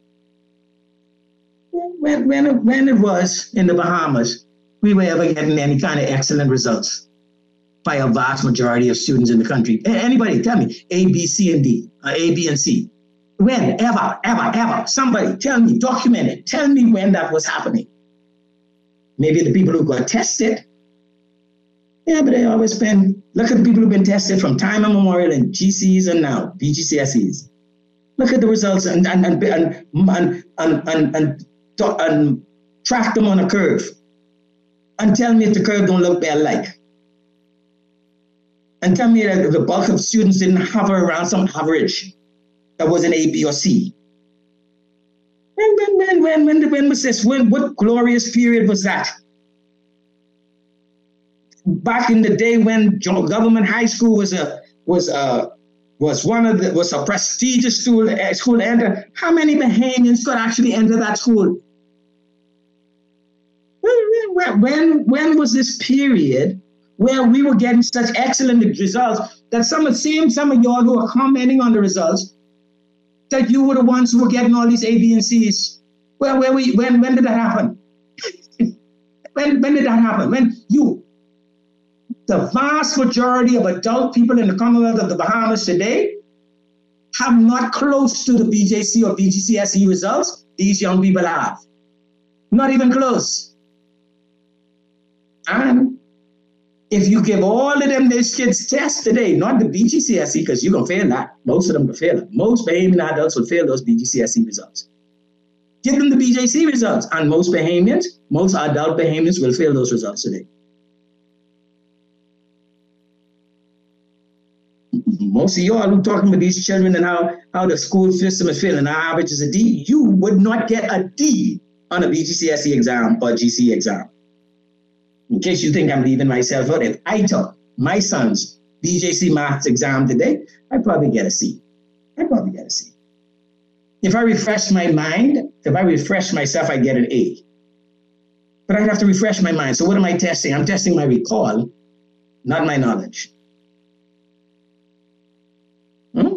when, when, it, when it was in the Bahamas, we were ever getting any kind of excellent results by a vast majority of students in the country. Anybody, tell me, A, B, C, and D, or A, B, and C. When, ever, ever, ever, somebody tell me, document it, tell me when that was happening. Maybe the people who got tested. Yeah, but they always been, look at the people who've been tested from time immemorial in G C Es and now, B G C S Es. Look at the results and and and and and and, and, and, and track them on a curve. And tell me if the curve don't look bad like. And tell me that the bulk of students didn't hover around some average that was an A, B, or C. When, when, when, when, when, when was this? When, what glorious period was that? Back in the day when government high school was a was a was one of the was a prestigious school school to enter. How many Bahamians could actually enter that school? When, when, when, when was this period where we were getting such excellent results that some of same some of y'all who are commenting on the results, that you were the ones who were getting all these A, B, and C's? Well, where we when when did that happen? when when did that happen? When you the vast majority of adult people in the Commonwealth of the Bahamas today have not close to the B J C or B G C S E results these young people have. Not even close. And if you give all of them these kids tests today, not the B G C S E, because you're going to fail that. Most of them will fail it. Most Bahamian adults will fail those B G C S E results. Give them the B J C results, and most Bahamians, most adult Bahamians will fail those results today. Most of y'all who talking with these children and how, how the school system is failing, our average is a D, you would not get a D on a B G C S E exam or G C E exam. In case you think I'm leaving myself out, if I took my son's B J C maths exam today, I'd probably get a C. I'd probably get a C. If I refresh my mind, if I refresh myself, I get an A. But I'd have to refresh my mind. So what am I testing? I'm testing my recall, not my knowledge. Hmm?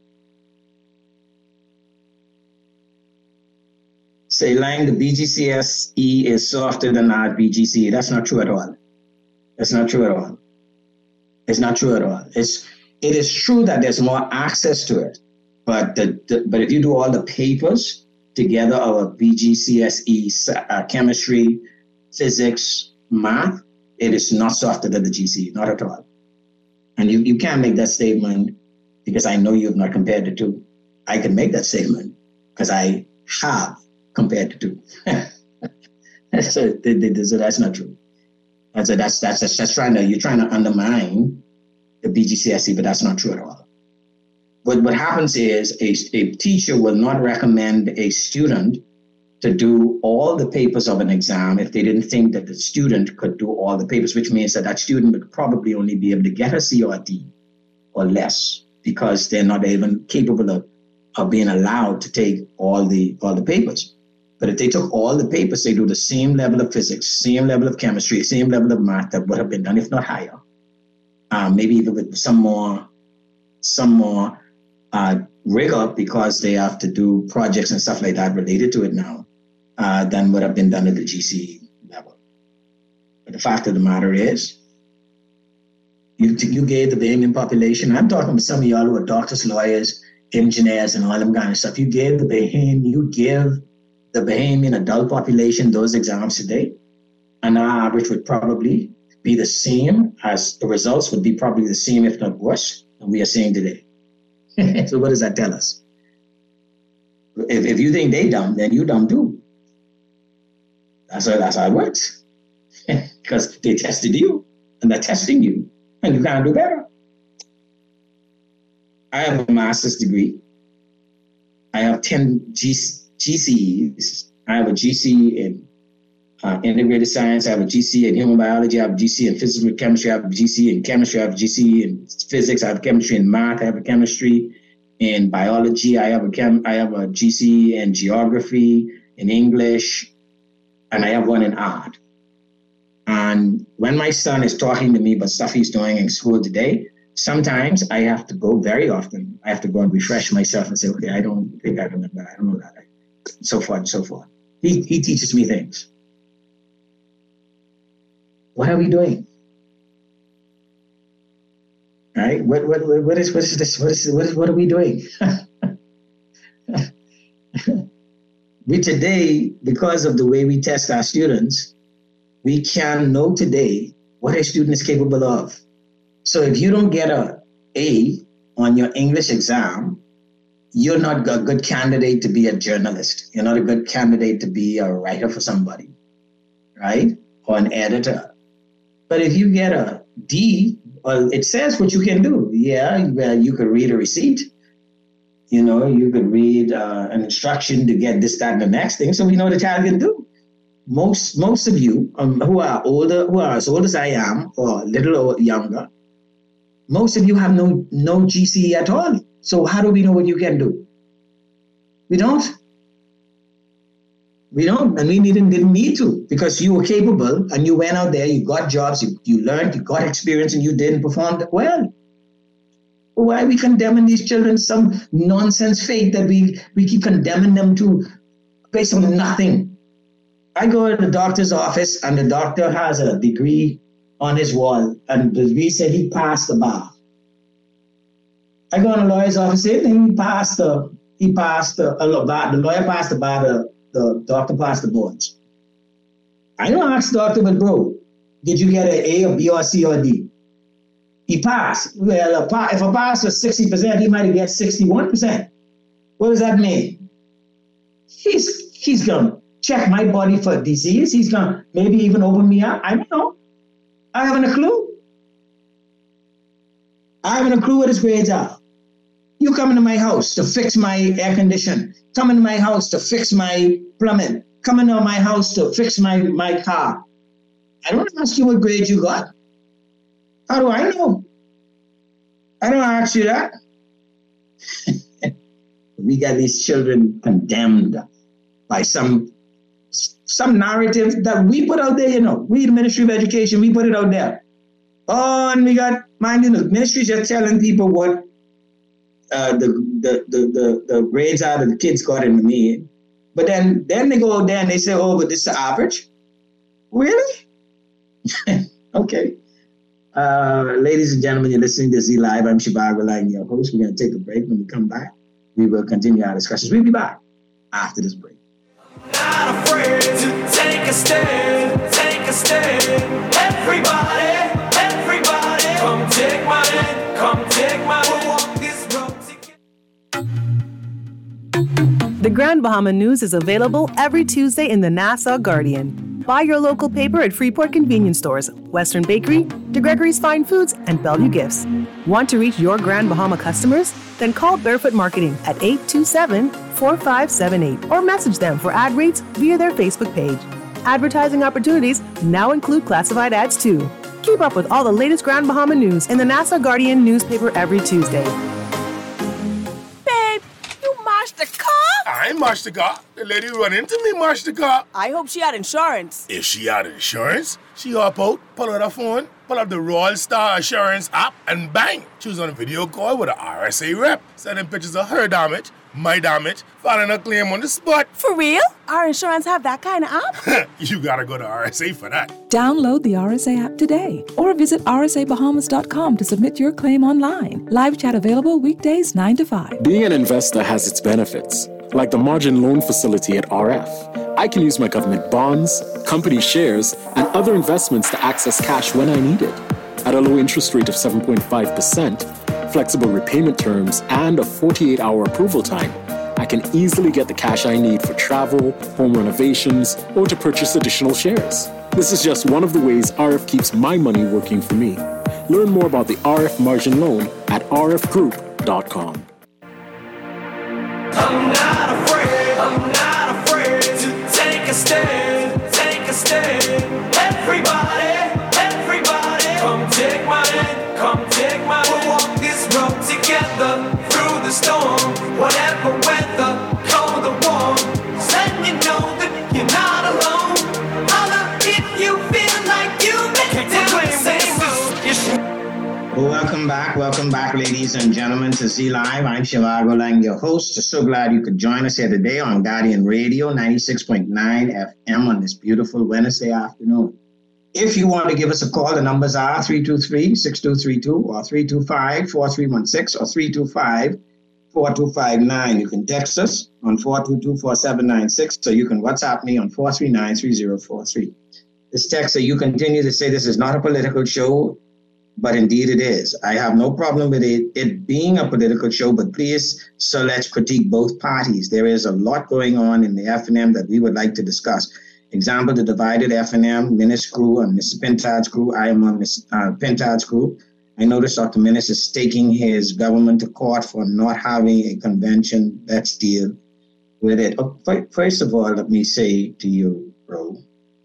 Say lying, the B G C S E is softer than our B G C E. That's not true at all. That's not true at all. It's not true at all. It's, it is true that there's more access to it. But the, the but if you do all the papers together, our B G C S E, uh, chemistry, physics, math, it is not softer than the G C E, not at all. And you, you can't make that statement because I know you have not compared the two. I can make that statement because I have compared the two. so, they, they, so that's not true. And so that's that's that's just trying to you're trying to undermine the B G C S E, but that's not true at all. But what happens is a, a teacher will not recommend a student to do all the papers of an exam if they didn't think that the student could do all the papers, which means that that student would probably only be able to get a C or a D or less because they're not even capable of, of being allowed to take all the all the papers. But if they took all the papers, they do the same level of physics, same level of chemistry, same level of math that would have been done, if not higher. Um, maybe even with some more, some more uh, rigor because they have to do projects and stuff like that related to it now uh, than would have been done at the G C E level. But the fact of the matter is, you, you gave the Bahamian population, I'm talking with some of y'all who are doctors, lawyers, engineers, and all them kind of stuff. You gave the Bahamian, you give the Bahamian adult population those exams today, and our average would probably be the same as the results would be probably the same, if not worse, than we are seeing today. So what does that tell us? If, if you think they dumb, then you dumb too. That's how, that's how it works. Because they tested you, and they're testing you, and you can't do better. I have a master's degree. I have ten G, GCEs. I have a G C in uh, integrated science. I have a G C in human biology. I have a G C in physical chemistry. I have a G C in chemistry. I have a G C in physics. I have chemistry in math. I have a chemistry in biology. I have a chem. I have a G C in geography, in English, and I have one in art. And when my son is talking to me about stuff he's doing in school today, sometimes I have to go very often. I have to go and refresh myself and say, okay, I don't think I remember. I don't know that. And so forth and so forth. He he teaches me things. What are we doing? All right? What what what is what is this? What is what is what are we doing? We today, because of the way we test our students, we can know today what a student is capable of. So if you don't get a A on your English exam, you're not a good candidate to be a journalist. You're not a good candidate to be a writer for somebody, right? Or an editor. But if you get a D, well, it says what you can do. Yeah, well, you could read a receipt. You know, you could read uh, an instruction to get this, that, and the next thing. So we know the child can do. Most most of you um, who are older, who are as old as I am, or a little younger, most of you have no no G C E at all. So how do we know what you can do? We don't. We don't, and we didn't, didn't need to, because you were capable and you went out there, you got jobs, you, you learned, you got experience, and you didn't perform well. Why are we condemning these children some nonsense fate that we, we keep condemning them to based on nothing? I go to the doctor's office and the doctor has a degree on his wall, and we said he passed the bar. I go in the lawyer's office, and he passed the, he passed the, uh, the lawyer passed the bar, the, the doctor passed the boards. I don't ask the doctor, but bro, did you get an A or B or C or D? He passed. Well, if a pass was sixty percent, he might have get sixty-one percent. What does that mean? He's he's gonna check my body for disease. He's gonna maybe even open me up. I don't know. I haven't a clue. I haven't a clue what his grades are. You come into my house to fix my air condition. Come into my house to fix my plumbing. Come into my house to fix my, my car. I don't ask you what grade you got. How do I know? I don't ask you that. We got these children condemned by some some narrative that we put out there, you know. We, the Ministry of Education, we put it out there. Oh, and we got, mind you, the ministry just telling people what uh, the, the, the, the, the grades are that the kids got in the mean. But then, then they go out there and they say, oh, but this is the average? Really? Okay. Uh, ladies and gentlemen, you're listening to Z Live. I'm Shivago Lang, your host. We're going to take a break. When we come back, we will continue our discussions. We'll be back after this break. Not afraid to take a stand, take a stand. Everybody, everybody, come take my hand, come take my hand. We'll walk this road together. The Grand Bahama News is available every Tuesday in the Nassau Guardian. Buy your local paper at Freeport convenience stores, Western Bakery, De Gregory's Fine Foods, and Bellevue Gifts. Want to reach your Grand Bahama customers? Then call Barefoot Marketing at eight two seven, four five seven eight or message them for ad rates via their Facebook page. Advertising opportunities now include classified ads too. Keep up with all the latest Grand Bahama news in the Nassau Guardian newspaper every Tuesday. Babe, you mashed the car? I mashed the car. The lady run into me, mashed the car. I hope she had insurance. If she had insurance, she hop out, pull out her phone, pull up the Royal Star Assurance app, and bang, she was on a video call with an R S A rep, sending pictures of her damage, my damage, filing a claim on the spot. For real? Our insurance have that kind of app? You gotta go to R S A for that. Download the R S A app today or visit r s a bahamas dot com to submit your claim online. Live chat available weekdays nine to five. Being an investor has its benefits, like the margin loan facility at R F. I can use my government bonds, company shares, and other investments to access cash when I need it. At a low interest rate of seven point five percent, flexible repayment terms, and a forty-eight hour approval time, I can easily get the cash I need for travel, home renovations, or to purchase additional shares. This is just one of the ways R F keeps my money working for me. Learn more about the R F margin loan at r f group dot com. I'm not afraid, I'm not afraid to take a stand, take a stand. Everybody, everybody, come take my hand, come take my hand. We'll walk this road together through the storm, whatever weather, cold or warm. Let you know that you're not alone. Holla if you feel like you've been down the same road. Well, welcome back. Welcome back, ladies and gentlemen, to Z Live. I'm Shivago Lang, your host. So glad you could join us here today on Guardian Radio, ninety-six point nine F M on this beautiful Wednesday afternoon. If you want to give us a call, the numbers are three two three, six two three two or three two five, four three one six or three two five, four two five nine. You can text us on four two two, four seven nine six, so you can WhatsApp me on four three nine, three zero four three. This text, so you continue to say this is not a political show, but indeed it is. I have no problem with it, it being a political show, but please, so let's critique both parties. There is a lot going on in the F N M that we would like to discuss. Example, the divided F N M, Minnis crew and Mister Pintard's crew. I am on Mister Uh, Pintard's crew. I noticed Doctor Minnis is taking his government to court for not having a convention. Let's deal with it. Oh, first of all, let me say to you, bro,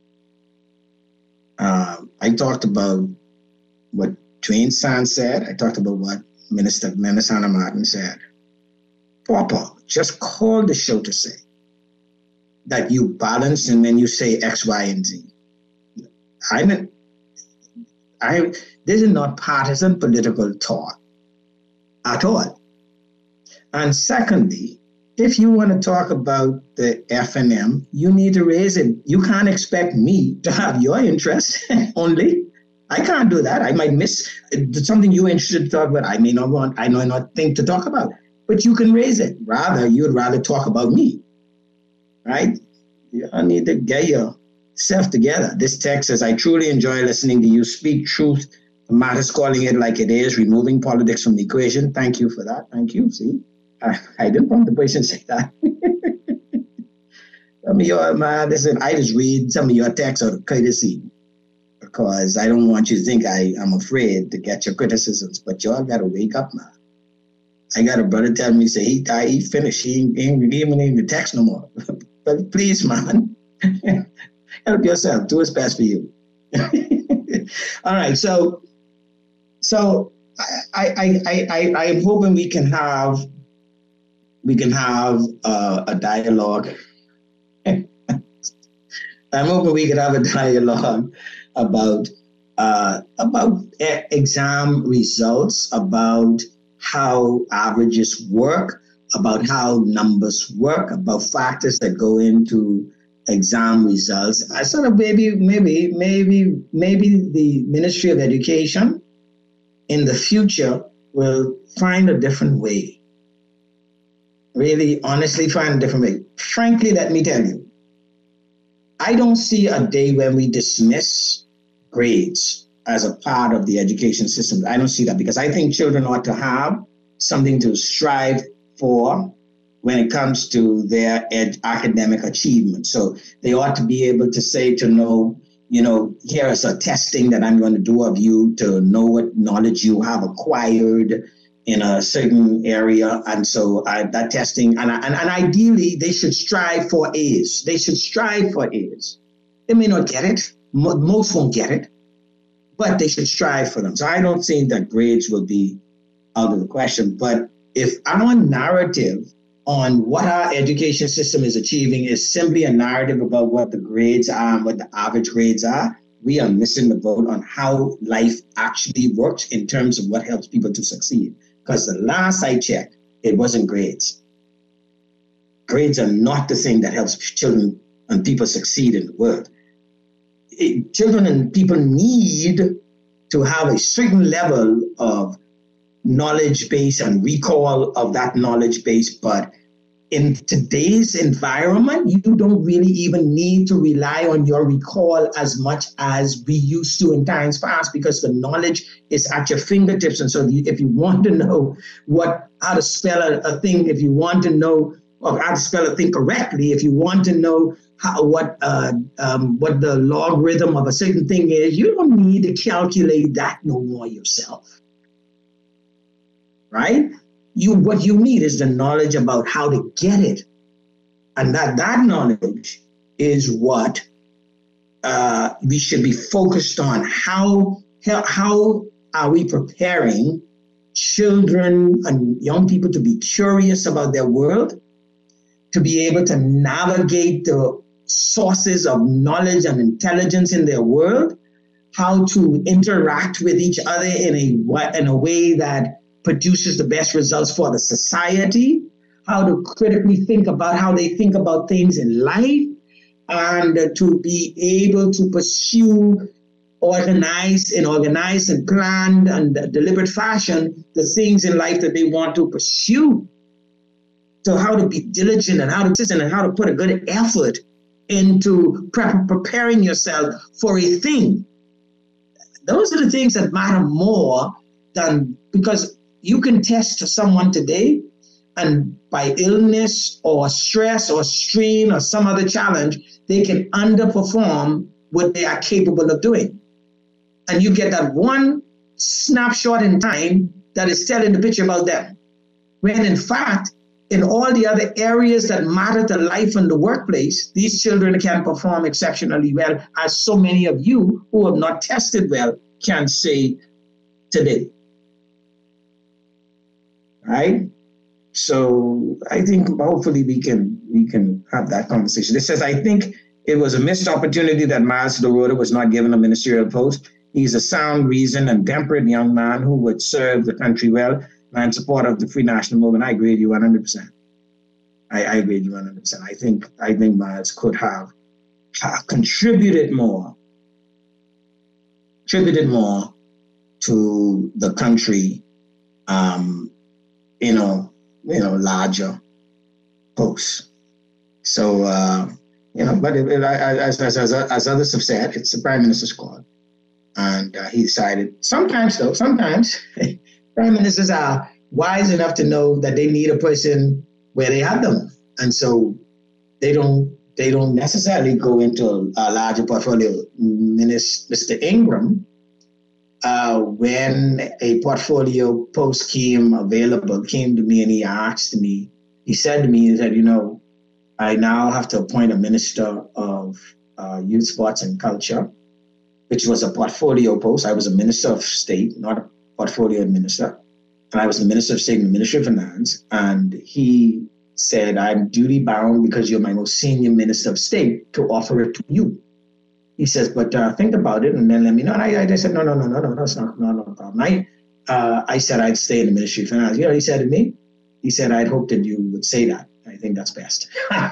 uh, I talked about what Dwayne Sand said. I talked about what Minister Menace-Hannah Martin said. Papa, just call the show to say that you balance and then you say X, Y, and Z. I mean, I, this is not partisan political talk at all. And secondly, if you want to talk about the F N M, you need to raise it. You can't expect me to have your interest only. I can't do that. I might miss something you're interested to talk about. I may not want, I may not think to talk about, but you can raise it. Rather, you'd rather talk about me, right? You need to get yourself together. This text says, I truly enjoy listening to you speak truth. Matters calling it like it is, removing politics from the equation. Thank you for that. Thank you. See, I, I didn't want the person to say that. Some of your, man, listen, I just read some of your texts out of courtesy, because I don't want you to think I am afraid to get your criticisms, but y'all got to wake up, man. I got a brother tell me, say, he died, he finished, he ain't, ain't even even text no more. But please, man, help yourself, do what's best for you. All right, so so I I I I I am hoping we can have we can have uh, a dialogue. I'm hoping we can have a dialogue about uh, about exam results, about how averages work, about how numbers work, about factors that go into exam results. I sort of maybe, maybe, maybe, maybe the Ministry of Education in the future will find a different way. Really, honestly, find a different way. Frankly, let me tell you, I don't see a day when we dismiss grades as a part of the education system. I don't see that, because I think children ought to have something to strive for when it comes to their ed- academic achievement. So they ought to be able to say, to know, you know, here is a testing that I'm going to do of you to know what knowledge you have acquired in a certain area. And so uh, that testing, and, and, and ideally, they should strive for A's. They should strive for A's. They may not get it. Mo- most won't get it, but they should strive for them. So I don't think that grades will be out of the question. But if our narrative on what our education system is achieving is simply a narrative about what the grades are and what the average grades are, we are missing the boat on how life actually works in terms of what helps people to succeed. Because the last I checked, it wasn't grades. Grades are not the thing that helps children and people succeed in the world. It, children and people need to have a certain level of knowledge base and recall of that knowledge base. But in today's environment, you don't really even need to rely on your recall as much as we used to in times past, because the knowledge is at your fingertips. And so if you want to know what how to spell a, a thing, if you want to know or how to spell a thing correctly, if you want to know how what uh, um, what the logarithm of a certain thing is, you don't need to calculate that no more yourself, right? You what you need is the knowledge about how to get it, and that that knowledge is what uh, we should be focused on. How how are we preparing children and young people to be curious about their world, to be able to navigate the sources of knowledge and intelligence in their world, how to interact with each other in a in a way that produces the best results for the society, how to critically think about how they think about things in life, and uh, to be able to pursue organized in organized and planned and uh, deliberate fashion the things in life that they want to pursue. So how to be diligent and how to listen and how to put a good effort into pre- preparing yourself for a thing. Those are the things that matter more than, because you can test someone today and by illness or stress or strain or some other challenge, they can underperform what they are capable of doing. And you get that one snapshot in time that is telling the picture about them. When in fact, in all the other areas that matter to life and the workplace, these children can perform exceptionally well, as so many of you who have not tested well can say today. Right? So I think hopefully we can we can have that conversation. It says, I think it was a missed opportunity that Miles DeRota was not given a ministerial post. He's a sound, reasoned, and temperate young man who would serve the country well. And support of the Free National Movement. I agree with you one hundred percent. I, I agree with you one hundred percent. I think I think Miles could have, have contributed more contributed more to the country, um, you know, you know, larger posts. So, uh, you know, but it, it, as, as, as, as others have said, it's the Prime Minister's call. And uh, he decided, sometimes though, sometimes Prime Ministers are wise enough to know that they need a person where they have them. And so they don't they don't necessarily go into a larger portfolio. Mister Ingram, uh, when a portfolio post came available, came to me and he asked me, he said to me, he said, you know, I now have to appoint a minister of uh, youth, sports, and culture, which was a portfolio post. I was a minister of state, not a portfolio minister. And I was the minister of state in the Ministry of Finance. And he said, I'm duty bound because you're my most senior minister of state to offer it to you. He says, but uh, think about it and then let me know. And I, I said, no, no, no, no, no, that's not, no, no problem. I, uh, I said I'd stay in the Ministry of Finance. You know, he said to me, he said, I'd hope that you would say that. I think that's best.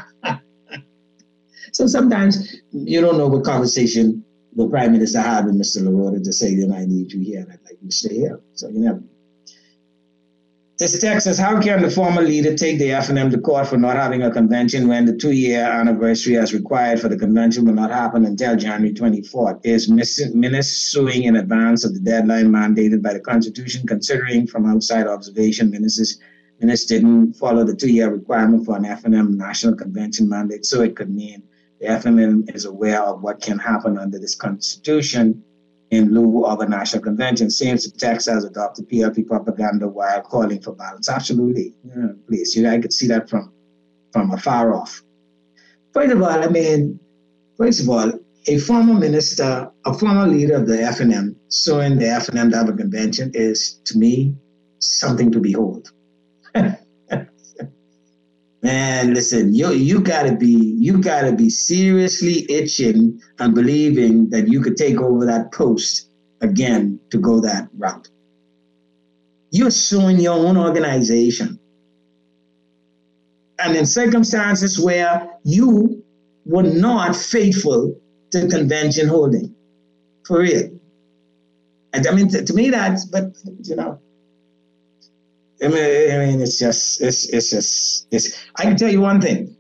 So sometimes you don't know what conversation the Prime Minister had with Mister LaRota to say, you know, I need you here and I'd like you to stay here. So you never. This text says, how can the former leader take the F N M to court for not having a convention when the two-year anniversary as required for the convention will not happen until January twenty-fourth? Is Minis suing in advance of the deadline mandated by the Constitution, considering from outside observation, Minis Minis didn't follow the two-year requirement for an F N M national convention mandate, so it could mean the F N M is aware of what can happen under this Constitution in lieu of a national convention. Seems the text has adopted P L P propaganda while calling for balance. Absolutely. Yeah, please. You know, I could see that from, from afar off. First of all, I mean, first of all, a former minister, a former leader of the F N M suing the F N M to have a convention is, to me, something to behold. Man, listen, you you gotta be you gotta be seriously itching and believing that you could take over that post again to go that route. You're suing your own organization. And in circumstances where you were not faithful to convention holding. For real. And I mean, to, to me, that's, but, you know, I mean, I mean, it's just, it's, it's just, it's, I can tell you one thing.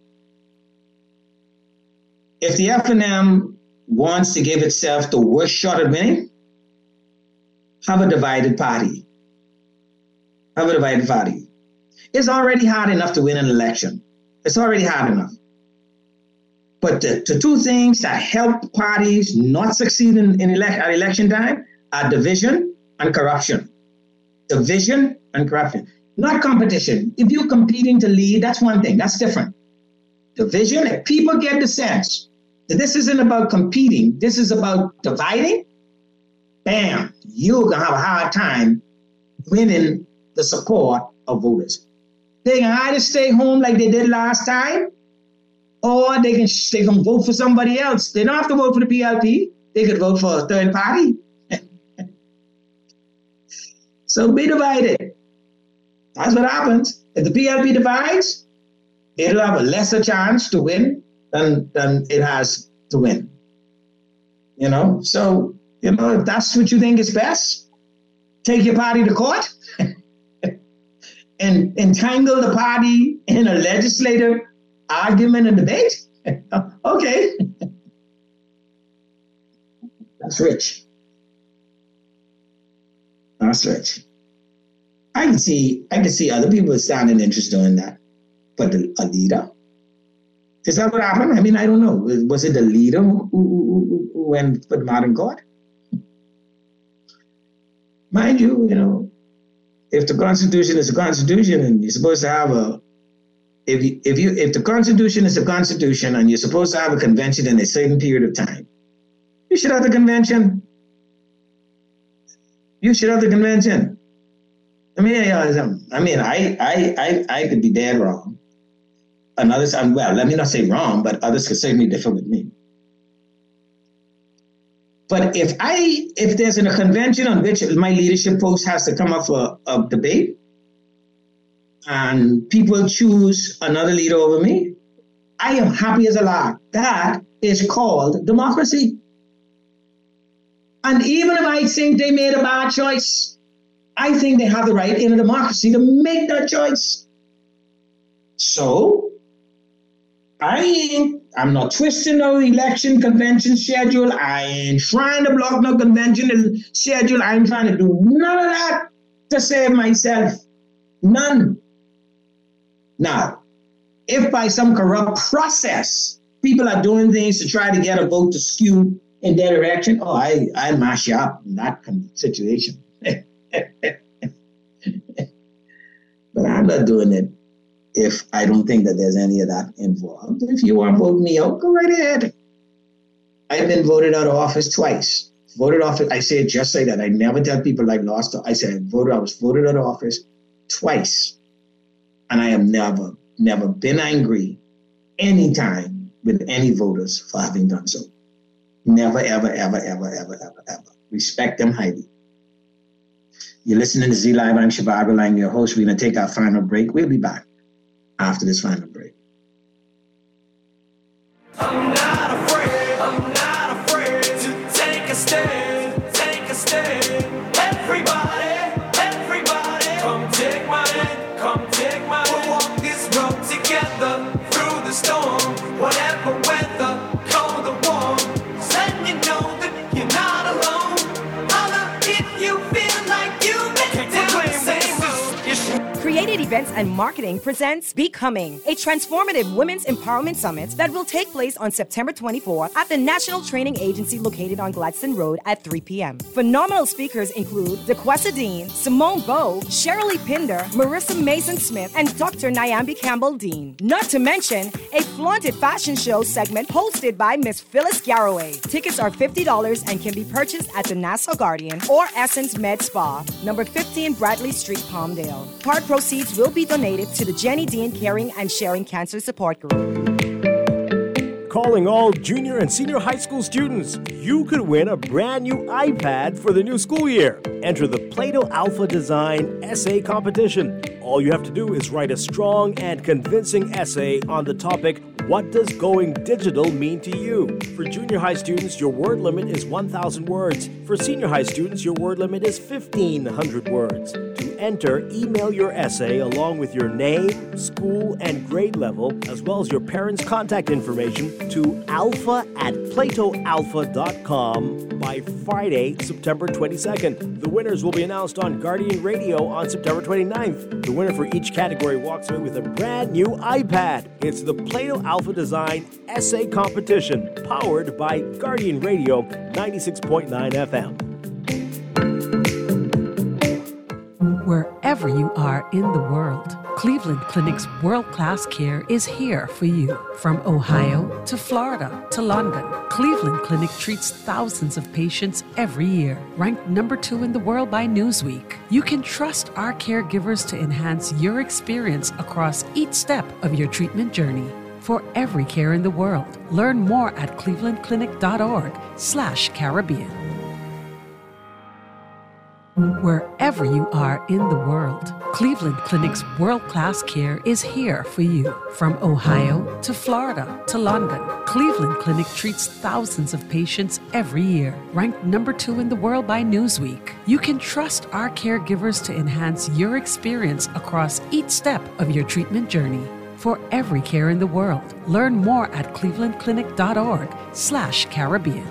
If the F N M wants to give itself the worst shot at winning, have a divided party. Have a divided party. It's already hard enough to win an election. It's already hard enough. But the, the two things that help parties not succeed in, in elect, at election time are division and corruption. Division and corruption. Not competition. If you're competing to lead, that's one thing. That's different. Division, if people get the sense that this isn't about competing, this is about dividing, bam, you're going to have a hard time winning the support of voters. They can either stay home like they did last time, or they can, they can vote for somebody else. They don't have to vote for the P L P. They could vote for a third party. So be divided. That's what happens. If the P L P divides, it'll have a lesser chance to win than, than it has to win. You know, so, you know, if that's what you think is best, take your party to court and entangle the party in a legislative argument and debate. Okay. That's rich. That's rich. I can see, I can see other people standing interest doing that, but the, a leader, is that what happened? I mean, I don't know. Was it the leader who, who, who went put him out in court? Mind you, you know, if the Constitution is a Constitution and you're supposed to have a, if you, if you, if the Constitution is a Constitution and you're supposed to have a convention in a certain period of time, you should have the convention. You should have the convention. I mean, I mean, I, I, I, I could be dead wrong. And others, well, let me not say wrong, but others could certainly differ with me. But if I, if there's a convention on which my leadership post has to come up for a debate, and people choose another leader over me, I am happy as a lark. That is called democracy. And even if I think they made a bad choice, I think they have the right in a democracy to make that choice. So, I ain't, I'm not twisting no election convention schedule. I ain't trying to block no convention schedule. I'm trying to do none of that to save myself. None. Now, if by some corrupt process, people are doing things to try to get a vote to skew in their direction, oh, I, I mash you up in that situation. But I'm not doing it if I don't think that there's any of that involved. If you want to vote me out, go right ahead. I've been voted out of office twice. Voted off, I say it just like that. I never tell people I lost. I said I voted, I was voted out of office twice. And I have never, never been angry anytime with any voters for having done so. Never, ever, ever, ever, ever, ever, ever. Respect them highly. You're listening to Z Live. I'm Shivago. I'm your host. We're going to take our final break. We'll be back after this final break. I'm not afraid, I'm not afraid to take a stand, take a stand. Everybody, everybody, come take my hand, come take my hand. We'll walk this road together through the storm, whatever weather, cold or warm. Letting you know that you're not alone. Holla if you feel like you make it down the same road. Created Events and Marketing presents Becoming, a transformative women's empowerment summit that will take place on September twenty-fourth at the National Training Agency located on Gladstone Road at three p.m. Phenomenal speakers include DeQuesta Dean, Simone Bowe, Shirley Pinder, Marissa Mason-Smith, and Doctor Nyambi Campbell-Dean. Not to mention a flaunted fashion show segment hosted by Miss Phyllis Garraway. Tickets are fifty dollars and can be purchased at the Nassau Guardian or Essence Med Spa, number fifteen Bradley Street, Palmdale. Part proceeds will be donated to the Jenny Dean Caring and Sharing Cancer Support Group. Calling all junior and senior high school students, you could win a brand new iPad for the new school year. Enter the Plato Alpha Design Essay Competition. All you have to do is write a strong and convincing essay on the topic, what does going digital mean to you? For junior high students, your word limit is one thousand words. For senior high students, your word limit is fifteen hundred words. To enter, email your essay along with your name, school, and grade level, as well as your parents' contact information to alpha at plato alpha dot com by Friday, September twenty-second. The winners will be announced on Guardian Radio on September twenty-ninth. The winner for each category walks away with a brand new iPad. It's the Plato Alpha Design Essay Competition, powered by Guardian Radio ninety-six point nine F M. Wherever you are in the world, Cleveland Clinic's world-class care is here for you. From Ohio to Florida to London, Cleveland Clinic treats thousands of patients every year. Ranked number two in the world by Newsweek, you can trust our caregivers to enhance your experience across each step of your treatment journey. For every care in the world, learn more at clevelandclinic.org slash Caribbean. Wherever you are in the world, Cleveland Clinic's world-class care is here for you. From Ohio to Florida to London, Cleveland Clinic treats thousands of patients every year. Ranked number two in the world by Newsweek, you can trust our caregivers to enhance your experience across each step of your treatment journey. For every care in the world, learn more at clevelandclinic.org slash Caribbean.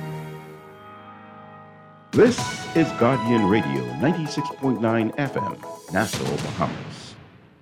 This is Guardian Radio ninety-six point nine F M, Nassau, Bahamas.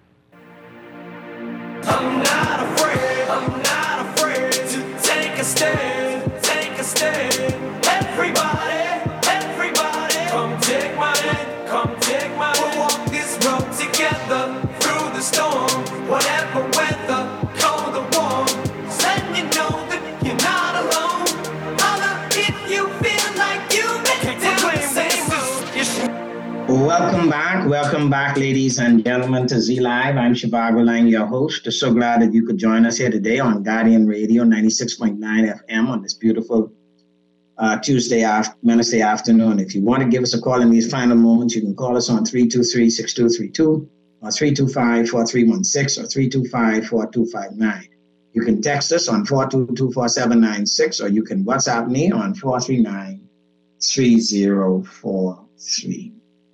I'm not afraid, I'm not afraid to take a stand, take a stand. Everybody, everybody, come take my hand, come take my hand. We'll walk this road together through the storm, whatever weather, cold or warm. Letting you know that you're not alone. Holla if you feel like you make it down the same road. Welcome back. Welcome back, ladies and gentlemen, to Z Live. I'm Shivago Lang, your host. I'm so glad that you could join us here today on Guardian Radio ninety-six point nine F M on this beautiful uh, Tuesday, after, Wednesday afternoon. If you want to give us a call in these final moments, you can call us on three two three, six two three two or three two five, four three one six or three two five, four two five nine. You can text us on four two two, four seven nine six or you can WhatsApp me on four three nine, three zero four three.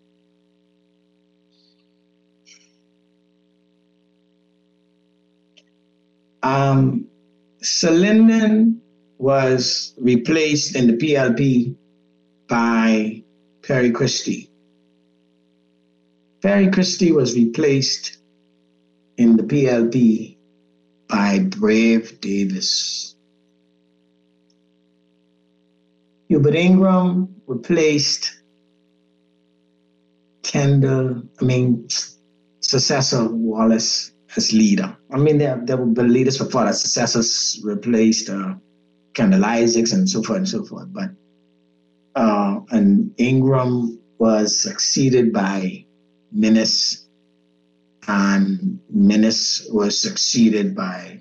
Um, Salinden was replaced in the P L P by Perry Christie. Perry Christie was replaced in the P L P by Brave Davis. Hubert Ingram replaced Kendall, I mean, successor Wallace as leader. I mean, there, there were leaders before that. Successors replaced uh, Kendall Isaacs and so forth and so forth. But uh, and Ingram was succeeded by Minnis, and Minnis was succeeded by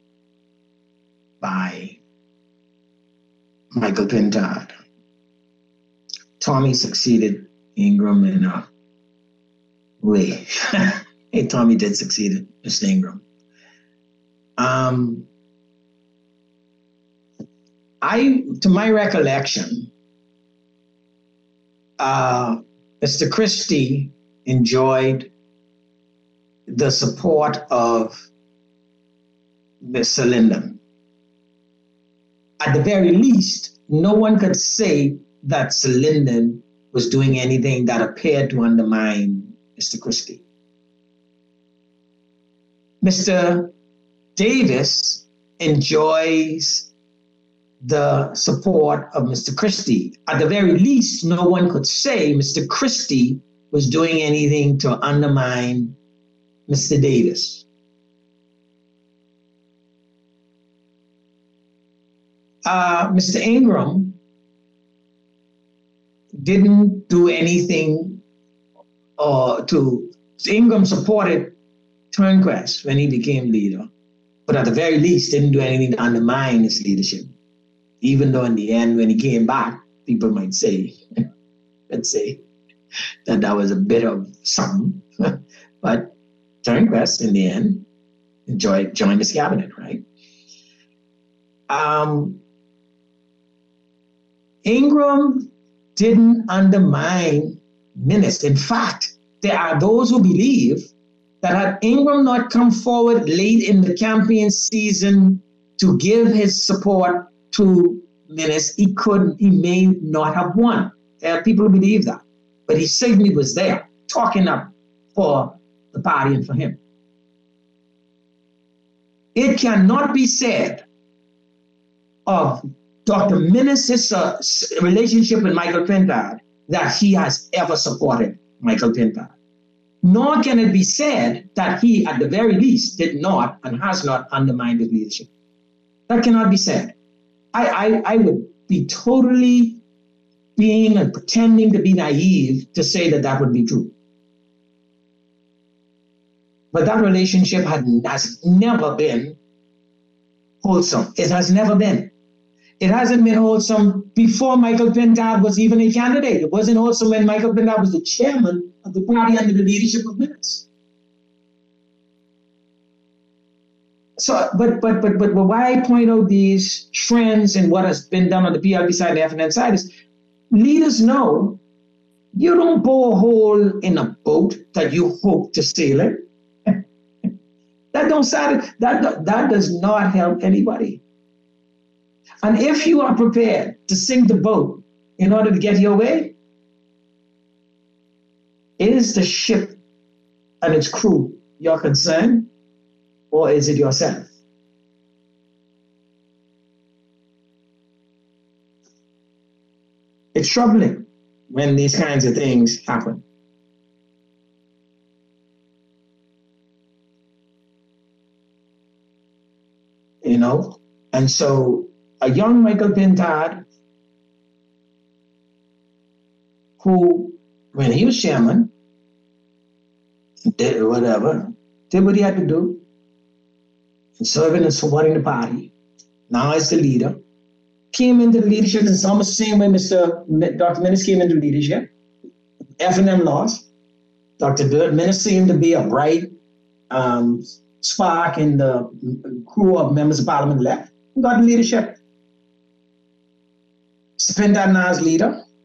by Michael Pintard. Tommy succeeded Ingram in a way. Hey, Tommy did succeed, Mister Ingram. Um, I, to my recollection, uh, Mister Christie enjoyed the support of Mister Linden. At the very least, no one could say that Sir Linden was doing anything that appeared to undermine Mister Christie. Mister Davis enjoys the support of Mister Christie. At the very least, no one could say Mister Christie was doing anything to undermine Mister Davis. Uh, Mister Ingram didn't do anything uh, to, Ingram supported Turnquest when he became leader, but at the very least didn't do anything to undermine his leadership. Even though in the end, when he came back, people might say, let's say, that that was a bit of something. But Turnquest, in the end, enjoyed, joined his cabinet, right? Um, Ingram didn't undermine Minnis. In fact, there are those who believe that had Ingram not come forward late in the campaign season to give his support to Minnis, he could, he may not have won. There are people who believe that. But he certainly was there, talking up for the party and for him. It cannot be said of Doctor Minnis' uh, relationship with Michael Pintard that he has ever supported Michael Pintard. Nor can it be said that he, at the very least, did not and has not undermined his leadership. That cannot be said. I, I, I would be totally being and pretending to be naive to say that that would be true. But that relationship had, has never been wholesome. It has never been. It hasn't been wholesome before Michael Pintard was even a candidate. It wasn't wholesome when Michael Pintard was the chairman of the party under the leadership of Minnis. So, but but but but why I point out these trends and what has been done on the P L P side and the F N N side is leaders know you don't bore a hole in a boat that you hope to sail it. That don't sound, that that does not help anybody. And if you are prepared to sink the boat in order to get your way, is the ship and its crew your concern, or is it yourself? It's troubling when these kinds of things happen. You know, and so a young Michael Pintard, who, when he was chairman, did whatever, did what he had to do, and serving and supporting the party, now as the leader, came into the leadership in almost the same way Mister Doctor Minnis came into leadership. F N M lost. Doctor Minnis seemed to be a bright um, spark in the crew of members of parliament left, and got the leadership. Pintard now as leader,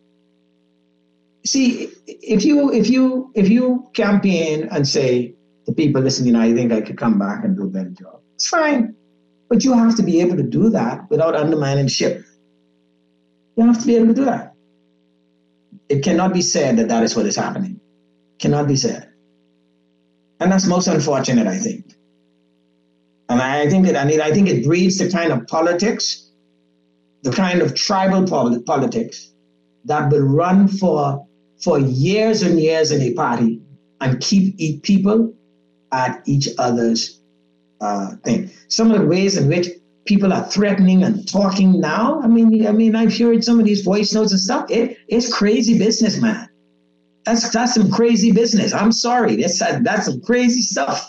See, if you if you if you campaign and say to people, listen, you know, I think I could come back and do a better job, it's fine. But you have to be able to do that without undermining the ship. You have to be able to do that. It cannot be said that that is what is happening. Cannot be said. And that's most unfortunate, I think. And I think that I mean, I think it breeds the kind of politics, the kind of tribal politics that will run for for years and years in a party and keep eat people at each other's uh, thing. Some of the ways in which people are threatening and talking now, I mean, I mean, I've heard some of these voice notes and stuff. It, it's crazy business, man. That's that's some crazy business. I'm sorry, that's that's some crazy stuff.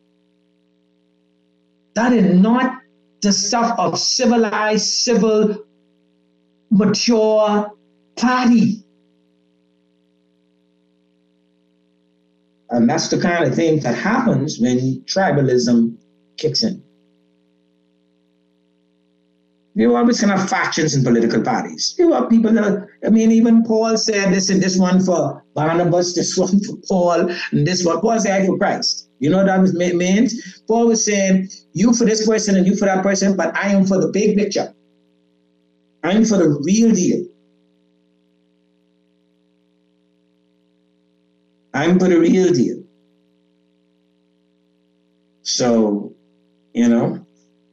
That is not the stuff of civilized, civil, mature party. And that's the kind of thing that happens when tribalism kicks in. You always can have factions in political parties. You have people that, I mean, even Paul said this and this one for Barnabas, this one for Paul, and this one. Paul said, I for Christ. You know what that was meant? Paul was saying, you for this person and you for that person, but I am for the big picture. I am for the real deal. I'm for the real deal. So, you know,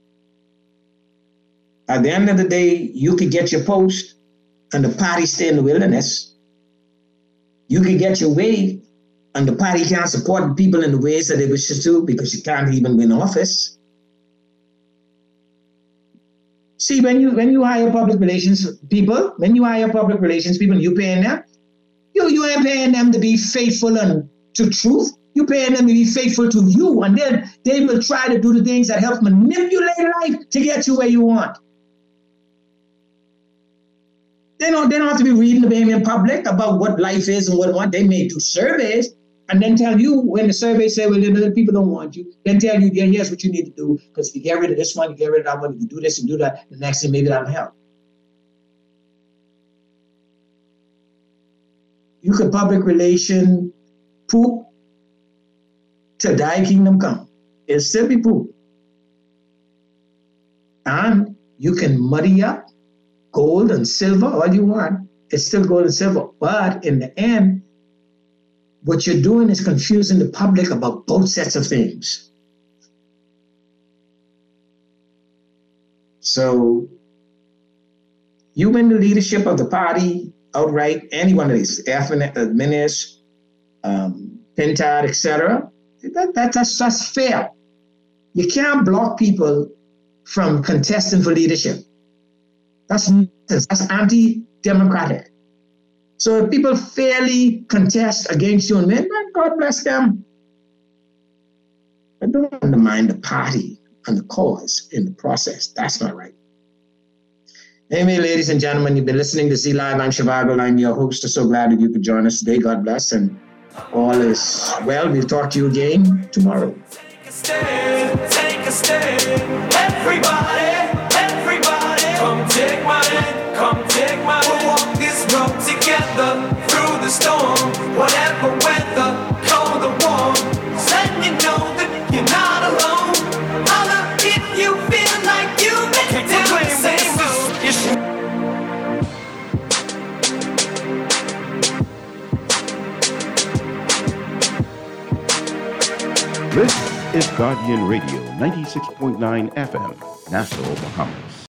at the end of the day, you could get your post and the party stay in the wilderness. You could get your way and the party can't support the people in the ways that they wish to because you can't even win office. See, when you when you hire public relations people, when you hire public relations people, you paying them, you, you ain't paying them to be faithful and to truth. You're paying them to be faithful to you. And then they will try to do the things that help manipulate life to get you where you want. They don't, they don't have to be reading the game in public about what life is and what what they may do surveys and then tell you when the survey say, well, the people don't want you, then tell you, yeah, here's what you need to do. Because if you get rid of this one, you get rid of that one, if you do this and do that, the next thing, maybe that'll help. You could public relation poop till thy kingdom come. It'll still be poop. And you can muddy up gold and silver all you want. It's still gold and silver. But in the end, what you're doing is confusing the public about both sets of things. So you win the leadership of the party outright, any one of these, Minis, um, Pintard, et cetera. That, that, that's, that's fair. You can't block people from contesting for leadership. That's that's anti-democratic. So if people fairly contest against you and men, God bless them. But don't undermine the party and the cause in the process. That's not right. Anyway, ladies and gentlemen, you've been listening to Z Live. I'm Shivago. I'm your host. I'm so glad that you could join us today. God bless, and all is well. We'll talk to you again tomorrow. Take a stand, take a stand. Everybody, everybody, come take my hand, come take my hand. We'll walk this road together through the storm, whatever weather, cold or warm. Just letting you know that you're not alone. Holla if you feel like you make it down the same road. You should. This is Guardian Radio, ninety-six point nine F M, Nassau, Bahamas.